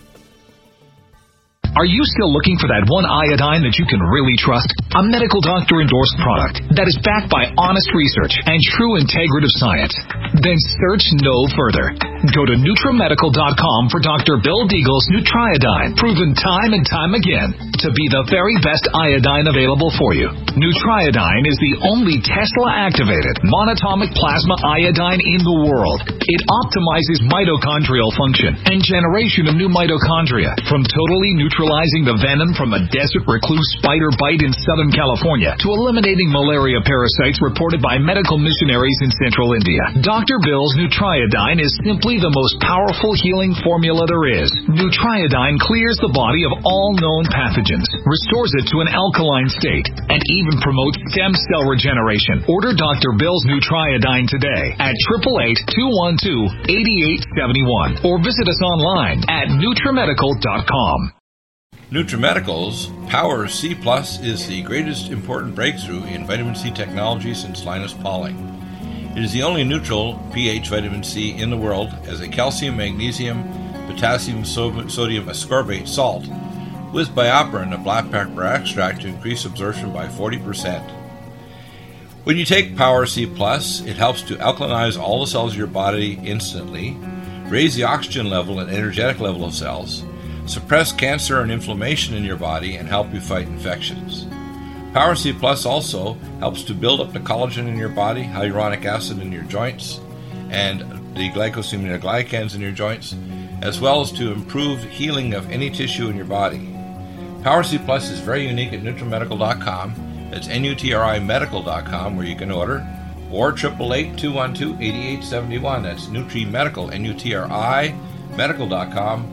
Are you still looking for that one iodine that you can really trust? A medical doctor endorsed product that is backed by honest research and true integrative science? Then search no further. Go to NutriMedical dot com for Doctor Bill Deagle's Nutriodine, proven time and time again to be the very best iodine available for you. Nutriodine is the only Tesla-activated monatomic plasma iodine in the world. It optimizes mitochondrial function and generation of new mitochondria, from totally neutralizing the venom from a desert recluse spider bite in Southern California to eliminating malaria parasites reported by medical missionaries in Central India. Doctor Bill's Nutriodine is simply the most powerful healing formula there is. Nutriodine clears the body of all known pathogens, restores it to an alkaline state, and even promotes stem cell regeneration. Order Doctor Bill's Nutriodine today at eight eight eight, two one two, eight eight seven one or visit us online at NutriMedical dot com. NutriMedical's Power C Plus is the greatest important breakthrough in vitamin C technology since Linus Pauling. It is the only neutral pH vitamin C in the world as a calcium, magnesium, potassium, sodium ascorbate salt with BioPerine, a black pepper extract, to increase absorption by forty percent. When you take Power C Plus, it helps to alkalinize all the cells of your body instantly, raise the oxygen level and energetic level of cells, suppress cancer and inflammation in your body, and help you fight infections. Power C Plus also helps to build up the collagen in your body, hyaluronic acid in your joints, and the glycosaminoglycans in your joints, as well as to improve healing of any tissue in your body. Power C Plus is very unique at NutriMedical dot com. It's N U T R I medical dot com where you can order, or eight eight eight, two one two, eight eight seven one. That's NutriMedical, N U T R I medical dot com.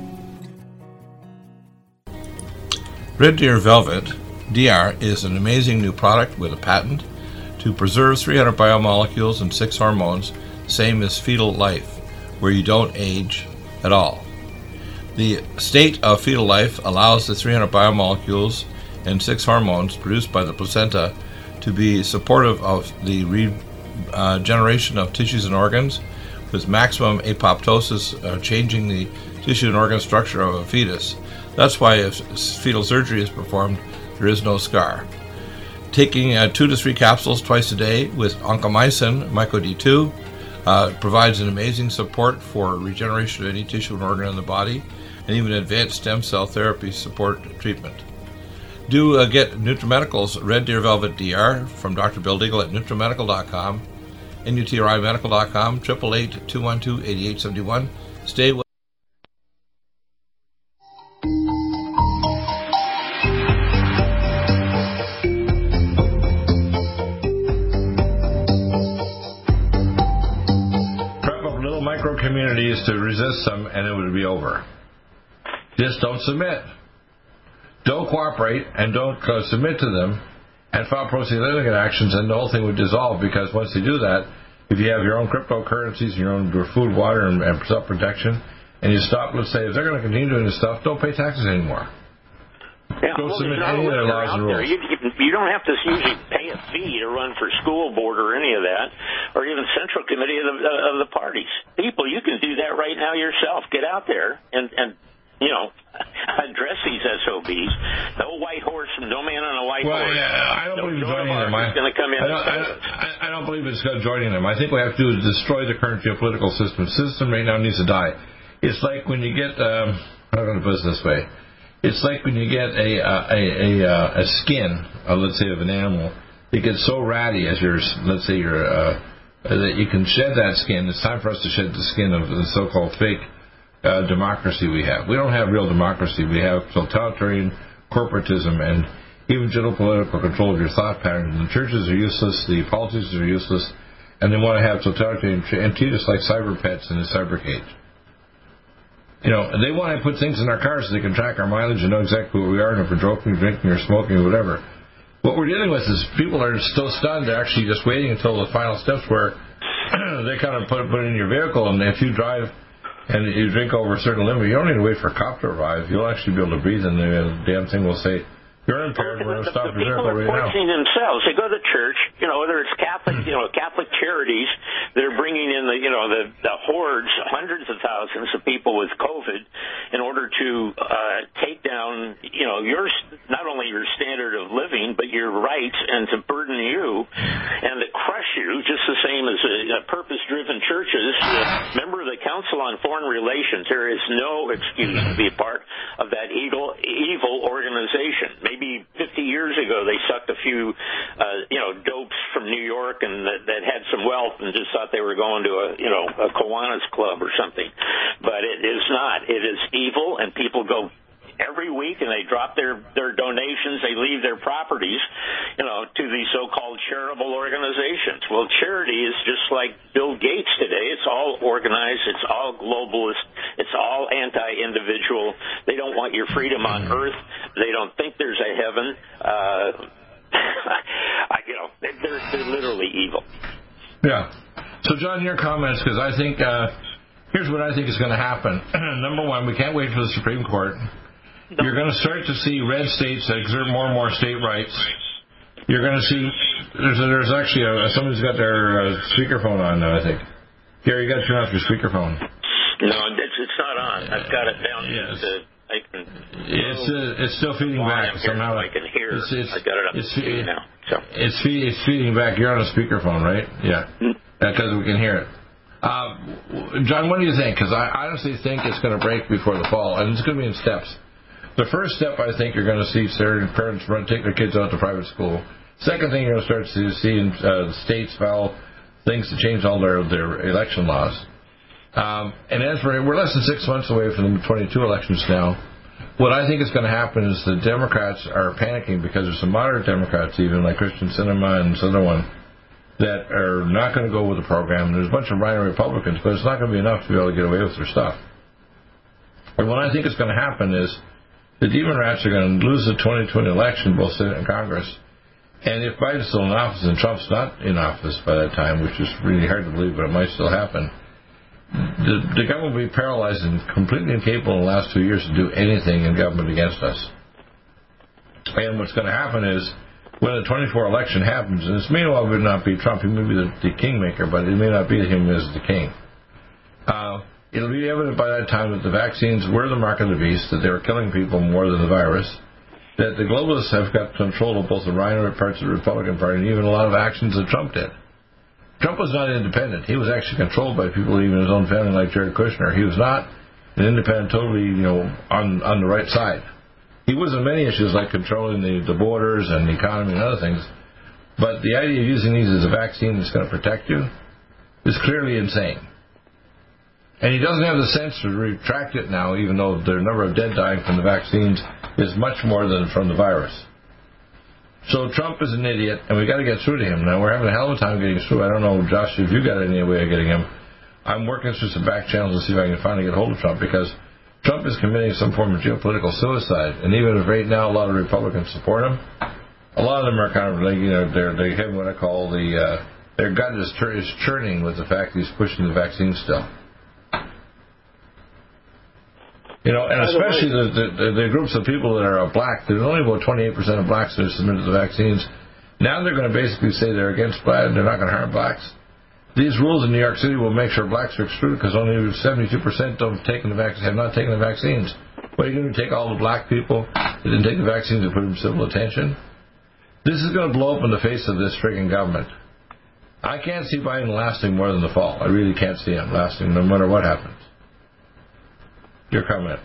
Red Deer Velvet D R is an amazing new product with a patent to preserve three hundred biomolecules and six hormones, same as fetal life, where you don't age at all. The state of fetal life allows the three hundred biomolecules and six hormones produced by the placenta to be supportive of the regeneration uh, of tissues and organs, with maximum apoptosis, uh, changing the tissue and organ structure of a fetus. That's why if fetal surgery is performed, there is no scar. Taking uh, two to three capsules twice a day with oncomycin, Myco D two, uh, provides an amazing support for regeneration of any tissue and organ in the body, and even advanced stem cell therapy support treatment. Do uh, get NutriMedical's Red Deer Velvet D R from Doctor Bill Deagle at NutriMedical dot com, N U T R I medical dot com, eight eight eight, two one two, eight eight seven one. Stay with communities to resist them, and it would be over. Just don't submit. Don't cooperate, and don't uh, submit to them, and file pro-litigant actions, and the whole thing would dissolve, because once they do that, if you have your own cryptocurrencies, your own food, water, and, and self-protection, and you stop, let's say, if they're going to continue doing this stuff, don't pay taxes anymore. Yeah, don't well, submit there's to any of their laws and rules. You, you, you don't have to usually pay a fee to run for school board or any of that, or even central committee of the, uh, of the parties. People, you can do that right now yourself. Get out there and, and you know, address these S O Bs. No white horse, no man on a white well, horse. Yeah, I don't no believe in joining them. I, going to come in I, don't, I, don't, I don't believe it's joining them. I think what we have to do is destroy the current geopolitical system. The system right now needs to die. It's like when you get, um, I'm going to put it this way. It's like when you get a a a, a, a skin, uh, let's say, of an animal. It gets so ratty as your, let's say, your uh, that you can shed that skin. It's time for us to shed the skin of the so-called fake uh, democracy we have. We don't have real democracy. We have totalitarian corporatism and even general political control of your thought patterns. The churches are useless. The politicians are useless, and they want to have totalitarian and treat us like cyber pets in the cyber cage. You know, they want to put things in our cars so they can track our mileage and know exactly where we are, and if we're drinking, drinking, or smoking, or whatever. What we're dealing with is people are still stunned. They're actually just waiting until the final steps where they kind of put, put it in your vehicle, and if you drive and you drink over a certain limit, you don't need to wait for a cop to arrive. You'll actually be able to breathe, and the damn thing will say, you're impaired, we're going to stop your vehicle right now. People are poisoning themselves. They go to church, you know, whether it's Catholic, you know, Catholic charities, they're bringing in the, you know, the, the hordes, hundreds of thousands of people with COVID in order to uh, take down, you know, your, not only your standard of living, but your rights, and to burden you and to crush you, just the same as a, a purpose-driven churches. A member of the Council on Foreign Relations, there is no excuse to be a part of that evil, evil organization. Maybe fifty years ago, they sucked a few, uh, you know, dopes from New York and that, that had some wealth and just thought they were going to a, you know, a Kiwanis club or something. But it is not. It is evil, and people go every week and they drop their, their donations. They leave their properties, you know, to these so-called charitable organizations. Well, charity is just like Bill Gates today. It's all organized. It's all globalist. It's all anti-individual. They don't want your freedom on earth. They don't think there's a heaven. Uh, I, you know, they're, they're literally evil. Yeah. So, John, your comments, because I think, uh, here's what I think is going to happen. Number one, we can't wait for the Supreme Court. You're going to start to see red states that exert more and more state rights. You're going to see, there's a, there's actually, a, somebody's got their uh, speakerphone on now, I think. Gary, you got to turn off your speakerphone. No, it's, it's not on. I've got it down yes. to I can. It's uh, it's still feeding back somehow. I can hear. It's, it's, I got it up it's, to speed now. So. It's, feed, it's feeding back. You're on a speakerphone, right? Yeah. Because mm-hmm. uh, we can hear it. Uh, John, what do you think? Because I honestly think it's going to break before the fall, and it's going to be in steps. The first step, I think, you're going to see certain parents run, take their kids out to private school. Second thing, you're going to start to see in uh, states file things to change all their, their election laws. Um, and as for, we're less than six months away from the twenty-two elections now. What I think is going to happen is the Democrats are panicking because there's some moderate Democrats, even like Christian Sinema and this other one, that are not going to go with the program. There's a bunch of minor Republicans, but it's not going to be enough to be able to get away with their stuff. And what I think is going to happen is the Demon Rats are going to lose the twenty twenty election, both Senate and Congress. And if Biden's still in office and Trump's not in office by that time, which is really hard to believe, but it might still happen, the, the government will be paralyzed and completely incapable in the last two years to do anything in government against us. And what's going to happen is, when the twenty-four election happens, and this may well not be Trump, he may be the, the kingmaker, but it may not be him as the king. Uh, it'll be evident by that time that the vaccines were the mark of the beast, that they were killing people more than the virus, that the globalists have got control of both the rhino parts of the Republican Party and even a lot of actions that Trump did. Trump was not independent. He was actually controlled by people, even his own family, like Jared Kushner. He was not an independent, totally, you know, on on the right side. He was on many issues like controlling the, the borders and the economy and other things. But the idea of using these as a vaccine that's going to protect you is clearly insane. And he doesn't have the sense to retract it now, even though the number of dead dying from the vaccines is much more than from the virus. So Trump is an idiot, and we've got to get through to him. Now, we're having a hell of a time getting through. I don't know, Josh, if you got any way of getting him. I'm working through some back channels to see if I can finally get hold of Trump, because Trump is committing some form of geopolitical suicide. And even if right now a lot of Republicans support him, a lot of them are kind of, like, you know, they're, they have what I call the, uh, their gut is, tur- is churning with the fact that he's pushing the vaccine still. You know, and especially the, the, the groups of people that are black, there's only about twenty-eight percent of blacks that are submitted to the vaccines. Now they're going to basically say they're against black, they're not going to harm blacks. These rules in New York City will make sure blacks are excluded because only seventy-two percent of taken the vac- have not taken the vaccines. What are you going to take all the black people that didn't take the vaccines and put them in civil detention? This is going to blow up in the face of this frigging government. I can't see Biden lasting more than the fall. I really can't see him lasting no matter what happens. Your comment.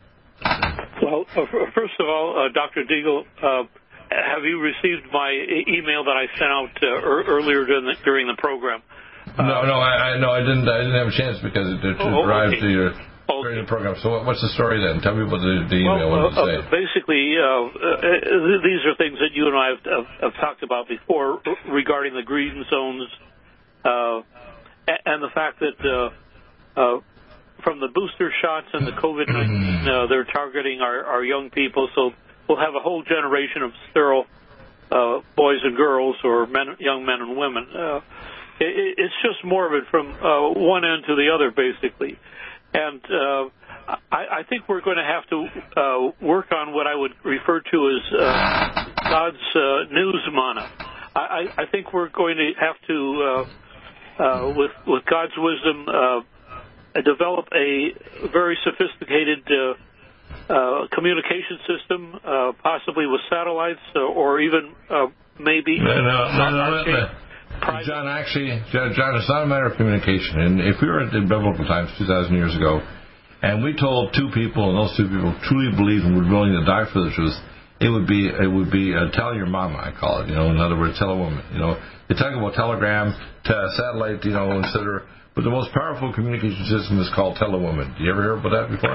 Well, uh, first of all, uh, Doctor Deagle, uh, have you received my e- email that I sent out uh, er- earlier during the, during the program? Uh, no, no, I, I no, I didn't. I didn't have a chance because it, it oh, arrived okay. to your okay. during the program. So, what, what's the story then? Tell me what the, the email well, wanted to uh, say. Uh, basically, uh, uh, these are things that you and I have, have, have talked about before regarding the green zones uh, and the fact that. Uh, uh, From the booster shots and the COVID nineteen, uh, they're targeting our, our young people, so we'll have a whole generation of sterile uh, boys and girls, or men, young men and women. Uh, it, it's just morbid from uh, one end to the other, basically. And uh, I, I think we're going to have to uh, work on what I would refer to as uh, God's uh, news mana. I, I think we're going to have to, uh, uh, with with God's wisdom, uh, develop a very sophisticated uh, uh, communication system, uh, possibly with satellites, uh, or even uh, maybe. No, no, no, no, no, no. John, actually, John, it's not a matter of communication. And if we were in biblical times, two thousand years ago, and we told two people, and those two people truly believed and were willing to die for the truth, it would be it would be uh, tell your mama, I call it. You know, in other words, tell a woman. You know, they talk about telegram, t- satellite, you know, et cetera. But the most powerful communication system is called Telewoman. Did you ever hear about that before?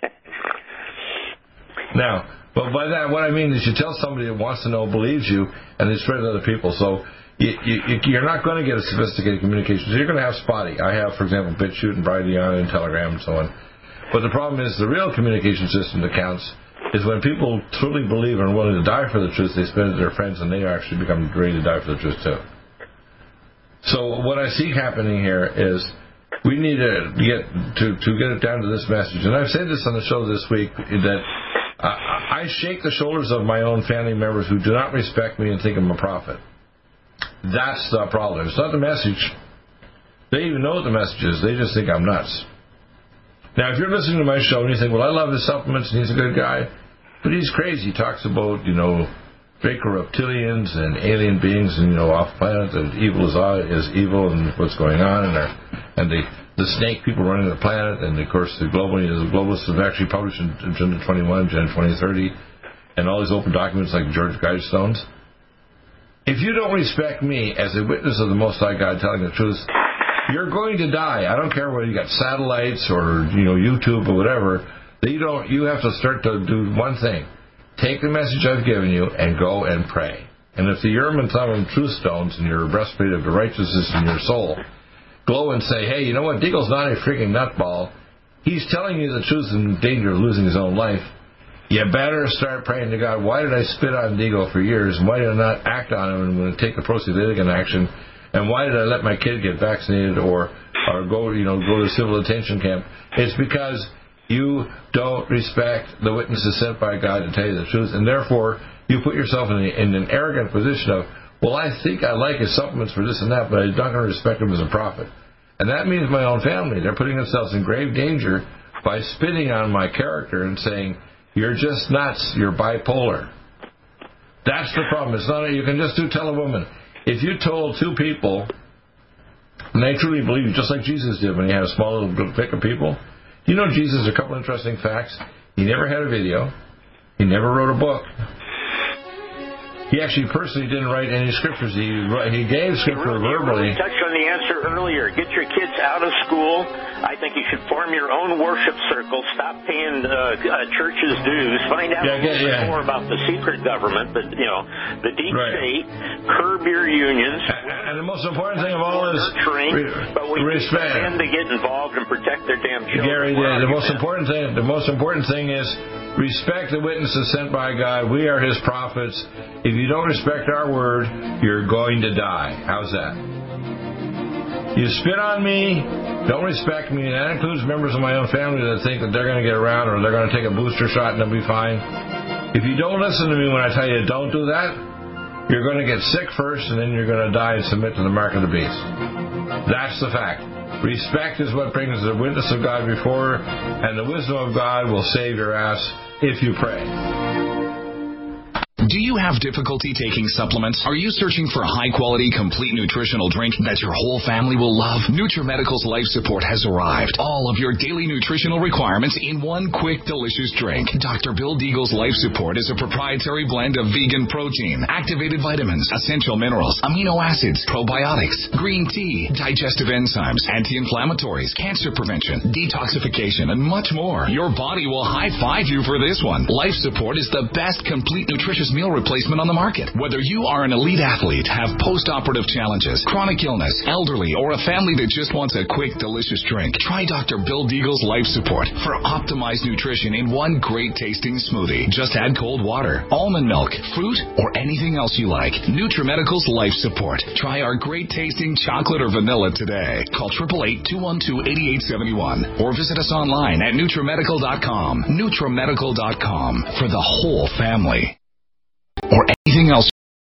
Now, but by that, what I mean is you tell somebody that wants to know, believes you, and they spread it to other people. So you, you, you're not going to get a sophisticated communication. So you're going to have spotty. I have, for example, BitChute and Brighteon and Telegram and so on. But the problem is the real communication system that counts is when people truly believe and are willing to die for the truth, they spread it to their friends, and they actually become ready to die for the truth too. So what I see happening here is we need to get to, to get it down to this message. And I've said this on the show this week, that uh, I shake the shoulders of my own family members who do not respect me and think I'm a prophet. That's the problem. It's not the message. They even know what the message is. They just think I'm nuts. Now, if you're listening to my show and you think, well, I love his supplements and he's a good guy, but he's crazy. He talks about, you know, fake reptilians and alien beings and, you know, off planet, and evil is, is evil and what's going on, and, our, and the, the snake people running the planet, and, of course, the, global, the globalists have actually published in Agenda twenty-one, Agenda twenty thirty, and all these open documents like George Guidestones. If you don't respect me as a witness of the Most High God telling the truth, you're going to die. I don't care whether you got satellites or, you know, YouTube or whatever. You don't. You have to start to do one thing: take the message I've given you and go and pray. And if the Urim and Thummim truth stones in your breastplate of the righteousness in your soul glow and say, "Hey, you know what? Deagle's not a freaking nutball. He's telling you the truth in danger of losing his own life." You better start praying to God. Why did I spit on Deagle for years? And why did I not act on him and when take the proceeding action? And why did I let my kid get vaccinated or or go, you know, go to civil detention camp? It's because you don't respect the witnesses sent by God to tell you the truth, and therefore you put yourself in, a, in an arrogant position of, well, I think I like his supplements for this and that, but I'm not going to respect him as a prophet. And that means my own family. They're putting themselves in grave danger by spitting on my character and saying, you're just nuts, you're bipolar. That's the problem. It's not. You can just do tell a woman. If you told two people, and they truly believe you, just like Jesus did when he had a small little clique of people. You know Jesus, a couple interesting facts. He never had a video. He never wrote a book. He actually personally didn't write any scriptures. He he gave scripture you verbally. You really touched on the answer earlier. Get your kids out of school. I think you should form your own worship circle. Stop paying uh, uh, churches dues. Find out yeah, a little yeah, bit yeah. more about the secret government, the, you know, the deep right. state. Curb your unions. And the most important thing of all is nurturing. Re- but we respect. tend to get involved and protect their damn children. Gary, the, the most important thing. The most important thing is respect the witnesses sent by God. We are His prophets. If you don't respect our word, you're going to die. How's that? You spit on me, don't respect me, and that includes members of my own family that think that they're going to get around or they're going to take a booster shot and they'll be fine. If you don't listen to me when I tell you don't do that, you're going to get sick first and then you're going to die and submit to the mark of the beast. That's the fact. Respect is what brings the witness of God before, and the wisdom of God will save your ass if you pray. Do you have difficulty taking supplements? Are you searching for a high-quality, complete nutritional drink that your whole family will love? NutriMedical's Life Support has arrived. All of your daily nutritional requirements in one quick, delicious drink. Doctor Bill Deagle's Life Support is a proprietary blend of vegan protein, activated vitamins, essential minerals, amino acids, probiotics, green tea, digestive enzymes, anti-inflammatories, cancer prevention, detoxification, and much more. Your body will high-five you for this one. Life Support is the best complete nutritious meal replacement on the market. Whether you are an elite athlete, have post-operative challenges, chronic illness, elderly, or a family that just wants a quick, delicious drink, try Doctor Bill Deagle's Life Support for optimized nutrition in one great-tasting smoothie. Just add cold water, almond milk, fruit, or anything else you like. NutriMedical's Life Support. Try our great-tasting chocolate or vanilla today. Call eight eight eight, two one two, eight eight seven one or visit us online at NutriMedical dot com. NutriMedical dot com for the whole family. Or anything else.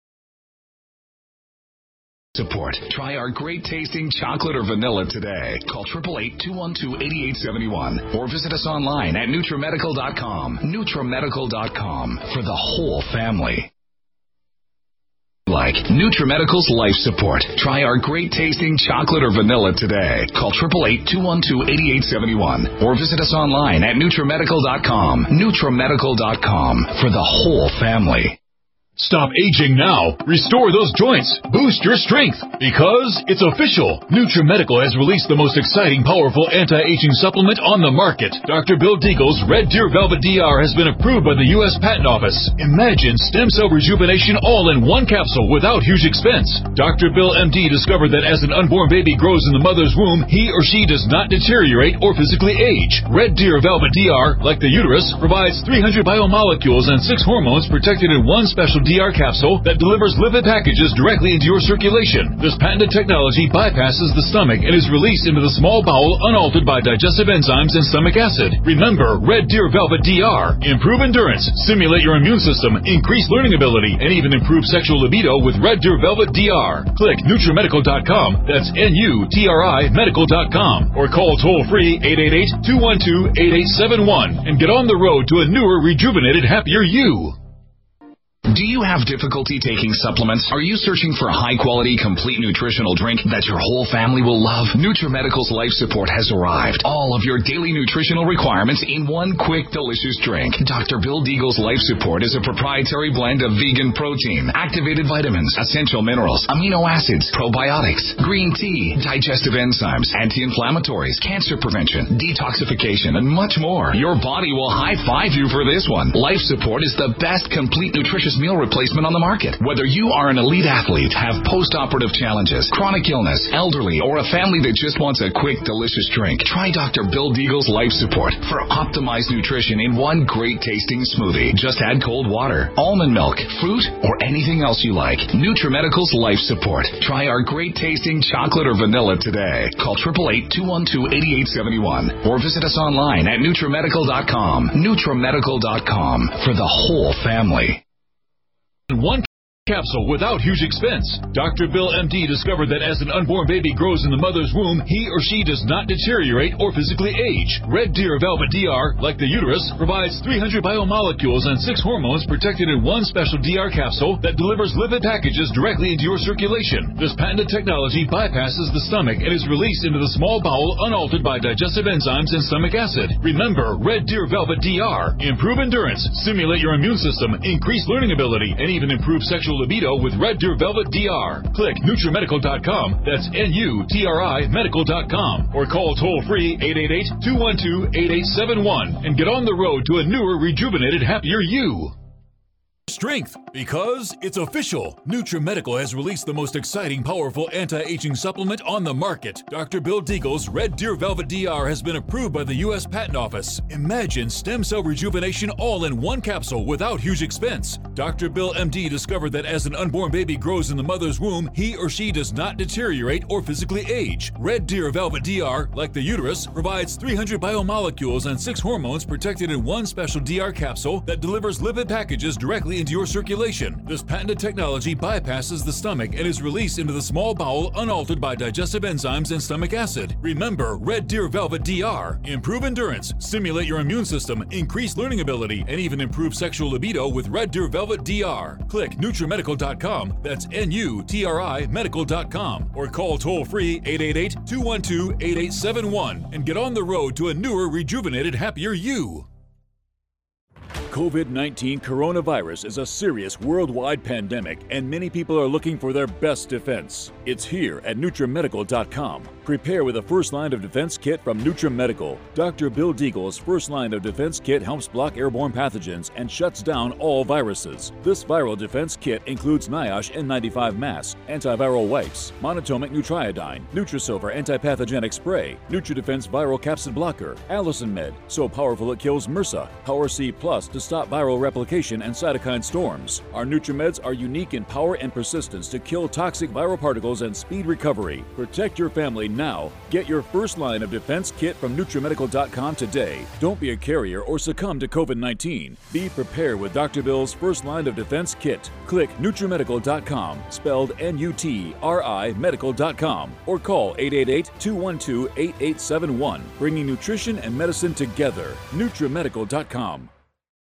Support. Try our great-tasting chocolate or vanilla today. Call eight eight eight, two one two, eight eight seven one or visit us online at NutriMedical dot com. NutriMedical dot com for the whole family. Like NutriMedical's Life Support. Try our great-tasting chocolate or vanilla today. Call eight eight eight, two one two, eight eight seven one or visit us online at NutriMedical dot com. NutriMedical dot com for the whole family. Stop aging now. Restore those joints. Boost your strength. Because it's official. NutriMedical has released the most exciting, powerful anti-aging supplement on the market. Doctor Bill Deagle's Red Deer Velvet D R has been approved by the U S Patent Office. Imagine stem cell rejuvenation all in one capsule without huge expense. Doctor Bill M D discovered that as an unborn baby grows in the mother's womb, he or she does not deteriorate or physically age. Red Deer Velvet D R, like the uterus, provides three hundred biomolecules and six hormones protected in one special D R capsule that delivers lipid packages directly into your circulation. This patented technology bypasses the stomach and is released into the small bowel unaltered by digestive enzymes and stomach acid. Remember Red Deer Velvet D R. Improve endurance, stimulate your immune system, increase learning ability, and even improve sexual libido with Red Deer Velvet D R. Click NutriMedical dot com. That's N U T R I medical dot com. Or call toll-free eight eight eight, two one two, eight eight seven one and get on the road to a newer, rejuvenated, happier you. Do you have difficulty taking supplements? Are you searching for a high-quality, complete nutritional drink that your whole family will love? NutriMedical's Life Support has arrived. All of your daily nutritional requirements in one quick, delicious drink. Doctor Bill Deagle's Life Support is a proprietary blend of vegan protein, activated vitamins, essential minerals, amino acids, probiotics, green tea, digestive enzymes, anti-inflammatories, cancer prevention, detoxification, and much more. Your body will high-five you for this one. Life Support is the best complete nutritious meal replacement on the market. Whether you are an elite athlete, have post-operative challenges, chronic illness, elderly, or a family that just wants a quick, delicious drink, try Doctor Bill Deagle's Life Support for optimized nutrition in one great tasting smoothie. Just add cold water, almond milk, fruit, or anything else you like. NutriMedical's Life Support. Try our great tasting chocolate or vanilla today. Call eight eight eight, two one two, eight eight seven one or visit us online at NutriMedical dot com. NutriMedical dot com for the whole family. One capsule without huge expense. Doctor Bill M D discovered that as an unborn baby grows in the mother's womb, he or she does not deteriorate or physically age. Red Deer Velvet D R, like the uterus, provides three hundred biomolecules and six hormones protected in one special D R capsule that delivers lipid packages directly into your circulation. This patented technology bypasses the stomach and is released into the small bowel unaltered by digestive enzymes and stomach acid. Remember Red Deer Velvet D R. Improve endurance, stimulate your immune system, increase learning ability, and even improve sexual libido with Red Deer Velvet D R. Click NutriMedical dot com. That's N U T R I medical dot com. Or call toll-free eight eight eight, two one two, eight eight seven one and get on the road to a newer, rejuvenated, happier you. Strength, because it's official. NutriMedical has released the most exciting, powerful anti-aging supplement on the market. Doctor Bill Deagle's Red Deer Velvet D R has been approved by the U S Patent Office. Imagine stem cell rejuvenation all in one capsule without huge expense. Doctor Bill M D discovered that as an unborn baby grows in the mother's womb, he or she does not deteriorate or physically age. Red Deer Velvet D R, like the uterus, provides three hundred biomolecules and six hormones protected in one special D R capsule that delivers lipid packages directly into your circulation. This patented technology bypasses the stomach and is released into the small bowel unaltered by digestive enzymes and stomach acid. Remember Red Deer Velvet D R. Improve endurance, stimulate your immune system, increase learning ability, and even improve sexual libido with Red Deer Velvet D R. Click NutriMedical dot com. That's N U T R I medical dot com. Or call toll-free eight eight eight, two one two, eight eight seven one and get on the road to a newer, rejuvenated, happier you. COVID nineteen coronavirus is a serious worldwide pandemic, and many people are looking for their best defense. It's here at NutriMedical dot com. Prepare with a first line of defense kit from NutriMedical. Doctor Bill Deagle's first line of defense kit helps block airborne pathogens and shuts down all viruses. This viral defense kit includes NIOSH N ninety-five mask, antiviral wipes, monatomic Nutriodine, Nutrisilver antipathogenic spray, NutriDefense viral capsid blocker, Allison Med, so powerful it kills MRSA, Power C Plus to stop viral replication and cytokine storms. Our NutriMeds are unique in power and persistence to kill toxic viral particles and speed recovery. Protect your family now. Get your first line of defense kit from NutriMedical dot com today. Don't be a carrier or succumb to COVID nineteen. Be prepared with Doctor Bill's first line of defense kit. Click NutriMedical dot com, spelled N U T R I medical dot com, or call eight eight eight, two one two, eight eight seven one, bringing nutrition and medicine together. NutriMedical dot com.